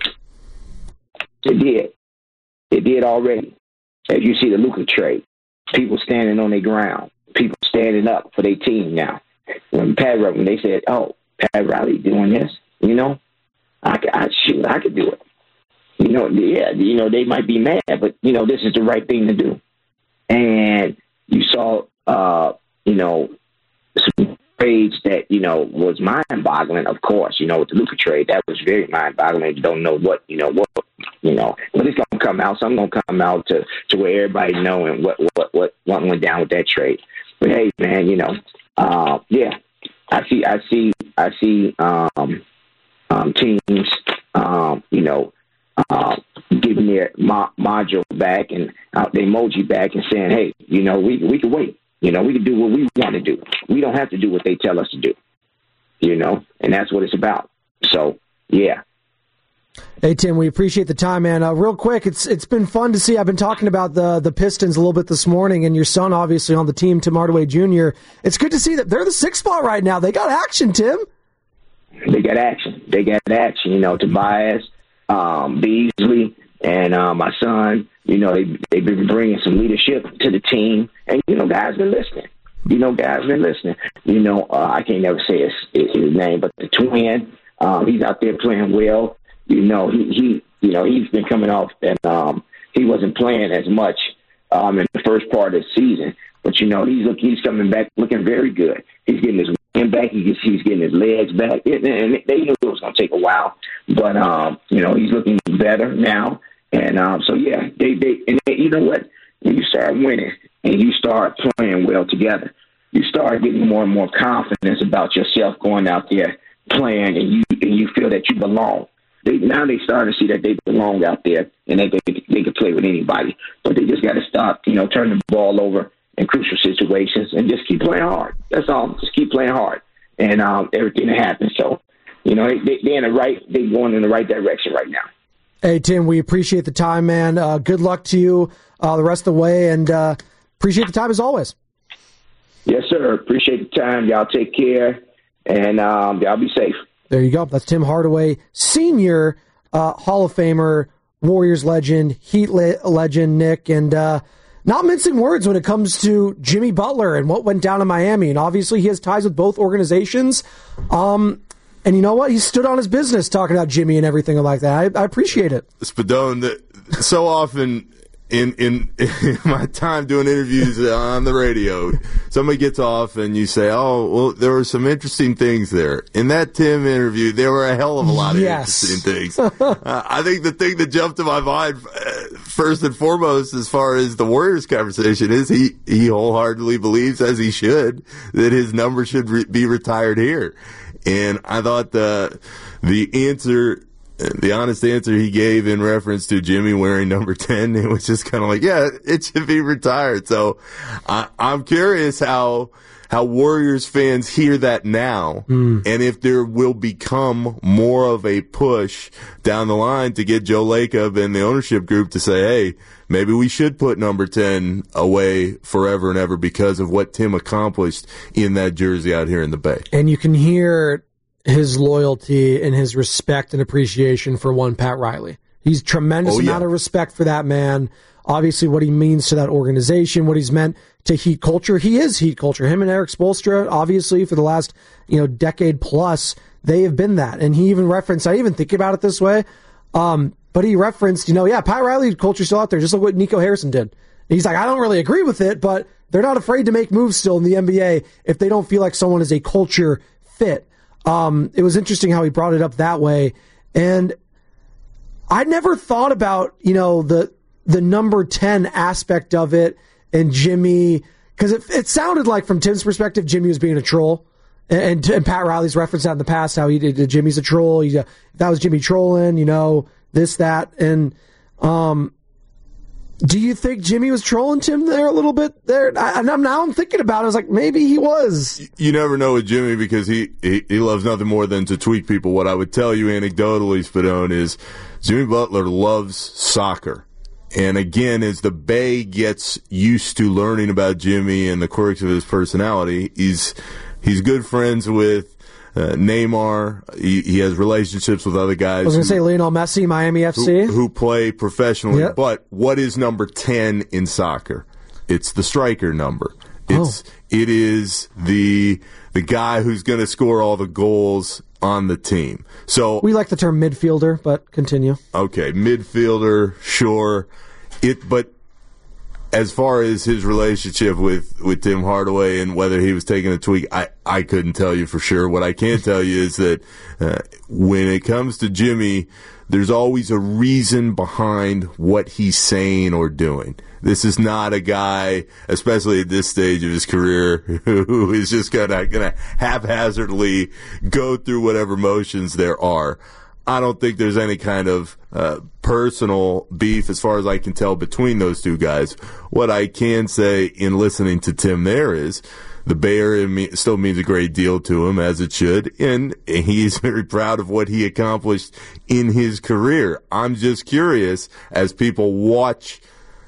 It did. It did already. As you see the Luka trade, people standing on their ground, people standing up for their team now. When Pat Riley, when they said, oh, Pat Riley doing this, you know, I, I shoot, I could do it. You know, yeah, you know, they might be mad, but, you know, this is the right thing to do. And you saw, uh, you know, some trades that, you know, was mind-boggling, of course. You know, with the Luka trade, that was very mind-boggling. You don't know what, you know, what, you know, but it's going to come out. Something's going to come out to, to where everybody knowing what, what, what, what went down with that trade. But, hey, man, you know, uh, yeah, I see, I see, I see, um, Um, teams, um, you know, uh, giving their mo- module back and uh, their emoji back and saying, hey, you know, we we can wait. You know, we can do what we want to do. We don't have to do what they tell us to do, you know, and that's what it's about. So, yeah. Hey, Tim, we appreciate the time, man. Uh, real quick, it's it's been fun to see. I've been talking about the the Pistons a little bit this morning, and your son, obviously, on the team, Tim Hardaway Junior It's good to see that they're the sixth spot right now. They got action, Tim. They got action. They got action. You know, Tobias, um, Beasley, and uh, my son. You know, they they've been bringing some leadership to the team, and you know, guys been listening. You know, guys been listening. You know, uh, I can't never say his, his name, but the twin. Um, he's out there playing well. You know, he he you know he's been coming off, and um, he wasn't playing as much um, in the first part of the season. But you know, he's look he's coming back looking very good. He's getting his wind back. He, he's getting his legs back. And they knew it was going to take a while, but um, you know, he's looking better now. And um, so yeah, they they and they, you know what? When you start winning and you start playing well together, you start getting more and more confidence about yourself going out there playing, and you and you feel that you belong. They, now they starting to see that they belong out there and that they they can play with anybody, but they just got to stop, you know, turning the ball over in crucial situations and just keep playing hard. That's all. Just keep playing hard, and um, everything that happens. So, you know, they, they're in the right. They're going in the right direction right now. Hey, Tim, we appreciate the time, man. Uh, good luck to you uh, the rest of the way, and uh, appreciate the time as always. Yes, sir. Appreciate the time. Y'all take care, and um, y'all be safe. There you go. That's Tim Hardaway, Senior, uh, Hall of Famer, Warriors legend, Heat le- legend, Nick, and uh, not mincing words when it comes to Jimmy Butler and what went down in Miami. And obviously he has ties with both organizations. Um, and you know what? He stood on his business talking about Jimmy and everything like that. I, I appreciate it. Spadone, the, so often in, in in my time doing interviews on the radio, somebody gets off and you say, oh, well, there were some interesting things there. In that Tim interview, there were a hell of a lot of yes. interesting things. uh, I think the thing that jumped to my mind, uh, first and foremost, as far as the Warriors conversation, is he, he wholeheartedly believes, as he should, that his number should re- be retired here. And I thought the the answer, the honest answer he gave in reference to Jimmy wearing number ten, it was just kind of like, yeah, it should be retired. So I, I'm curious how how Warriors fans hear that now, mm. and if there will become more of a push down the line to get Joe Lacob and the ownership group to say, hey, maybe we should put number ten away forever and ever because of what Tim accomplished in that jersey out here in the Bay. And you can hear his loyalty and his respect and appreciation for one Pat Riley. He's tremendous oh, yeah. amount of respect for that man. Obviously, what he means to that organization, what he's meant to Heat culture. He is Heat culture. Him and Eric Spoelstra, obviously, for the last you know decade plus, they have been that. And he even referenced, I even think about it this way, um, but he referenced, you know, yeah, Pat Riley culture's still out there. Just look what Nico Harrison did. And he's like, I don't really agree with it, but they're not afraid to make moves still in the N B A if they don't feel like someone is a culture fit. Um, it was interesting how he brought it up that way. And I never thought about, you know, the the number ten aspect of it and Jimmy, because it, it sounded like from Tim's perspective, Jimmy was being a troll. And, and Pat Riley's referenced that in the past, how he did Jimmy's a troll. He, uh, that was Jimmy trolling, you know, this, that. And um, do you think Jimmy was trolling Tim there a little bit there? I, and I'm, now I'm thinking about it. I was like, maybe he was. You never know with Jimmy because he, he, he loves nothing more than to tweak people. What I would tell you anecdotally, Spadone, is Jimmy Butler loves soccer. And again, as the Bay gets used to learning about Jimmy and the quirks of his personality, he's he's good friends with uh, Neymar. He, he has relationships with other guys. I was going to who, say Lionel Messi, Miami F C. Who, who play professionally. Yep. But what is number ten in soccer? It's the striker number. It's oh. It is the the guy who's going to score all the goals on the team. So we like the term midfielder, but continue. Okay, midfielder, sure. It, but as far as his relationship with, with Tim Hardaway and whether he was taking a tweak, I, I couldn't tell you for sure. What I can tell you is that uh, when it comes to Jimmy, there's always a reason behind what he's saying or doing. This is not a guy, especially at this stage of his career, who is just gonna gonna haphazardly go through whatever motions there are. I don't think there's any kind of uh, personal beef, as far as I can tell, between those two guys. What I can say in listening to Tim there is the Bay Area me- still means a great deal to him, as it should, and he's very proud of what he accomplished in his career. I'm just curious, as people watch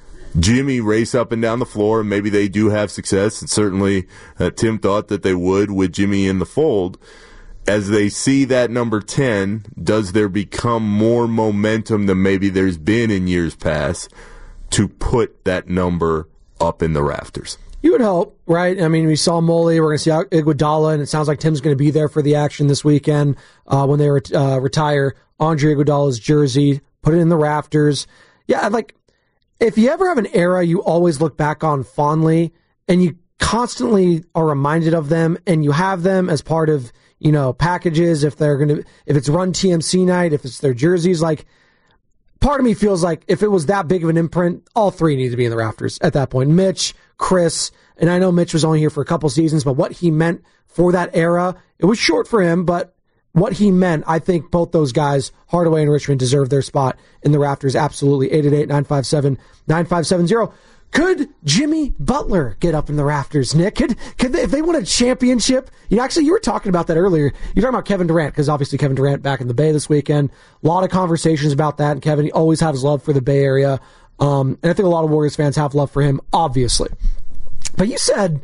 Jimmy race up and down the floor, and maybe they do have success, and certainly uh, Tim thought that they would with Jimmy in the fold. As they see that number ten, does there become more momentum than maybe there's been in years past to put that number up in the rafters? You would hope, right? I mean, we saw Molly, we're going to see Iguodala, and it sounds like Tim's going to be there for the action this weekend uh, when they ret- uh, retire Andre Iguodala's jersey, put it in the rafters. Yeah, like, if you ever have an era you always look back on fondly, and you constantly are reminded of them, and you have them as part of, you know, packages, if they're going to, if it's Run T M C night, if it's their jerseys, like, part of me feels like if it was that big of an imprint, all three need to be in the rafters at that point. Mitch, Chris, and I know Mitch was only here for a couple seasons, but what he meant for that era, it was short for him, but what he meant, I think both those guys, Hardaway and Richmond, deserve their spot in the rafters. Absolutely. eight eight eight, nine five seven, nine five seven zero. Could Jimmy Butler get up in the rafters, Nick? Could, could they, if they won a championship? You know, actually, you were talking about that earlier. You're talking about Kevin Durant, because obviously Kevin Durant back in the Bay this weekend. A lot of conversations about that, and Kevin, he always had his love for the Bay Area. Um, and I think a lot of Warriors fans have love for him, obviously. But you said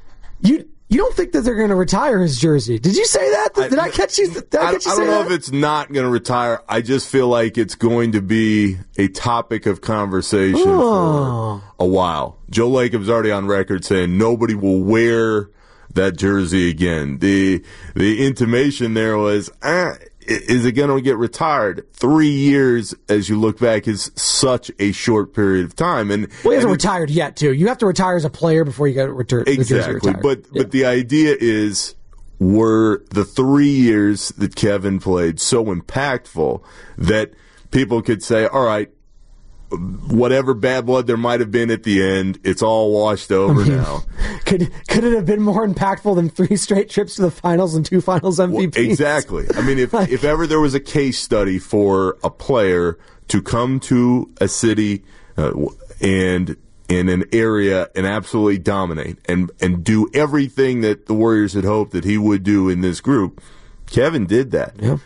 you you don't think that they're going to retire his jersey. Did you say that? Did I, I catch you? Did I, I, catch you I say don't know that? if it's not going to retire. I just feel like it's going to be a topic of conversation oh. for a while. Joe Lacob's already on record saying nobody will wear that jersey again. The the intimation there was, ah, is it going to get retired? Three years, as you look back, is such a short period of time. And well, he hasn't and retired yet, too. You have to retire as a player before you get retur- exactly. the jersey retired. But yeah. but the idea is, were the three years that Kevin played so impactful that people could say, all right, whatever bad blood there might have been at the end, it's all washed over I mean, now. Could could it have been more impactful than three straight trips to the finals and two finals M V Ps? Well, exactly. I mean, if like, if ever there was a case study for a player to come to a city uh, and in an area and absolutely dominate and, and do everything that the Warriors had hoped that he would do in this group, Kevin did that. Yeah.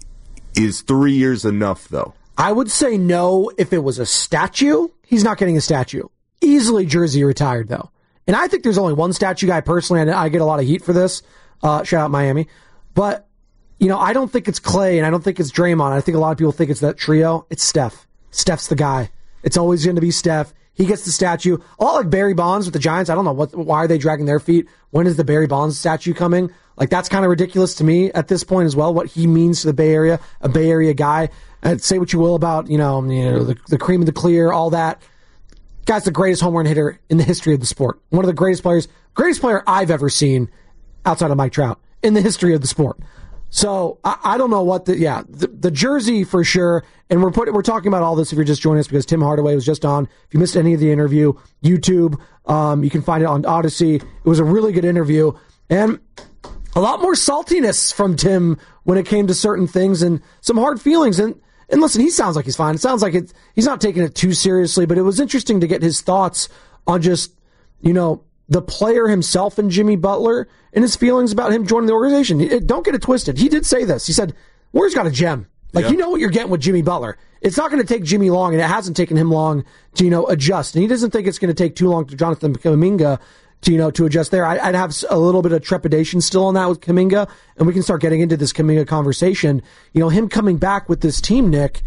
Is three years enough, though? I would say no if it was a statue. He's not getting a statue. Easily jersey retired, though. And I think there's only one statue guy personally, and I get a lot of heat for this. Uh, shout out Miami. But, you know, I don't think it's Clay, and I don't think it's Draymond. I think a lot of people think it's that trio. It's Steph. Steph's the guy. It's always going to be Steph. He gets the statue. A lot like Barry Bonds with the Giants. I don't know what. Why are they dragging their feet? When is the Barry Bonds statue coming? Like, that's kind of ridiculous to me at this point as well, what he means to the Bay Area, a Bay Area guy. And say what you will about, you know, you know the, the cream of the clear, all that. Guy's the greatest home run hitter in the history of the sport. One of the greatest players, greatest player I've ever seen outside of Mike Trout in the history of the sport. So I, I don't know what the, yeah, the, the jersey for sure. And we're put, we're talking about all this if you're just joining us because Tim Hardaway was just on. If you missed any of the interview, YouTube, um, you can find it on Odyssey. It was a really good interview. And a lot more saltiness from Tim when it came to certain things and some hard feelings. And, and listen, he sounds like he's fine. It sounds like it, he's not taking it too seriously, but it was interesting to get his thoughts on just, you know, the player himself and Jimmy Butler and his feelings about him joining the organization. It, don't get it twisted. He did say this. He said, Warriors got a gem. Like, yep. You know what you're getting with Jimmy Butler. It's not going to take Jimmy long, and it hasn't taken him long to, you know, adjust. And he doesn't think it's going to take too long to Jonathan Kuminga to, you know, to adjust there. I, I'd have a little bit of trepidation still on that with Kuminga, and we can start getting into this Kuminga conversation. You know, him coming back with this team, Nick,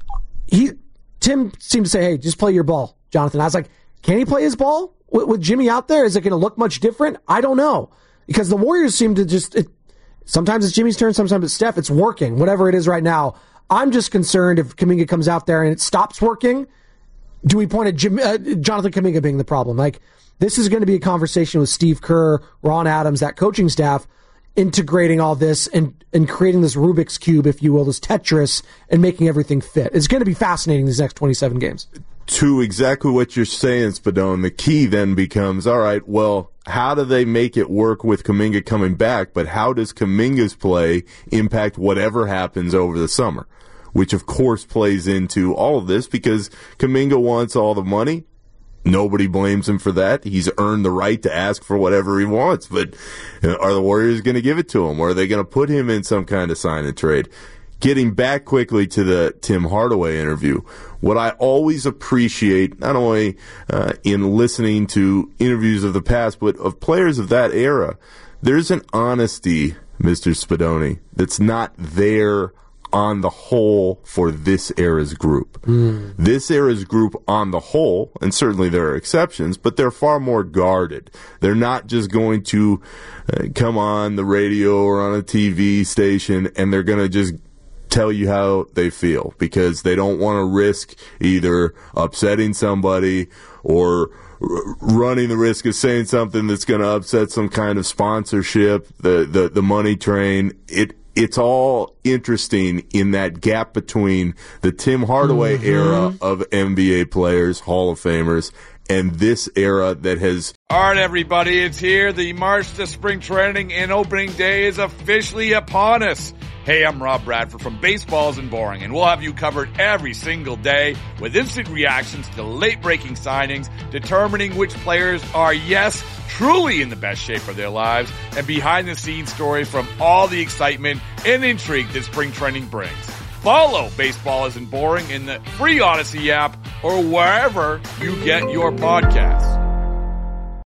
he, Tim seemed to say, hey, just play your ball, Jonathan. I was like, can he play his ball with, with Jimmy out there? Is it going to look much different? I don't know. Because the Warriors seem to just, it, sometimes it's Jimmy's turn, sometimes it's Steph. It's working, whatever it is right now. I'm just concerned if Kuminga comes out there and it stops working, do we point at Jim, uh, Jonathan Kuminga being the problem? Like, this is going to be a conversation with Steve Kerr, Ron Adams, that coaching staff, integrating all this and, and creating this Rubik's Cube, if you will, this Tetris, and making everything fit. It's going to be fascinating these next twenty-seven games. To exactly what you're saying, Spadone, the key then becomes, all right, well, how do they make it work with Kuminga coming back, but how does Kuminga's play impact whatever happens over the summer? Which, of course, plays into all of this because Kuminga wants all the money. Nobody blames him for that. He's earned the right to ask for whatever he wants, but are the Warriors going to give it to him, or are they going to put him in some kind of sign and trade? Getting back quickly to the Tim Hardaway interview, what I always appreciate, not only uh, in listening to interviews of the past, but of players of that era, there's an honesty, Mister Spadoni, that's not there on the whole for this era's group. Mm. This era's group on the whole, and certainly there are exceptions, but they're far more guarded. They're not just going to uh, come on the radio or on a T V station and they're going to just tell you how they feel because they don't want to risk either upsetting somebody or r- running the risk of saying something that's going to upset some kind of sponsorship, the, the, the money train. It, It's all interesting in that gap between the Tim Hardaway mm-hmm. era of N B A players, Hall of Famers, and this era that has... All right, everybody, it's here. The March to Spring Training and Opening Day is officially upon us. Hey, I'm Rob Bradford from Baseball Isn't Boring, and we'll have you covered every single day with instant reactions to late-breaking signings, determining which players are, yes, truly in the best shape of their lives, and behind-the-scenes stories from all the excitement and intrigue that spring training brings. Follow Baseball Isn't Boring in the free Odyssey app or wherever you get your podcasts.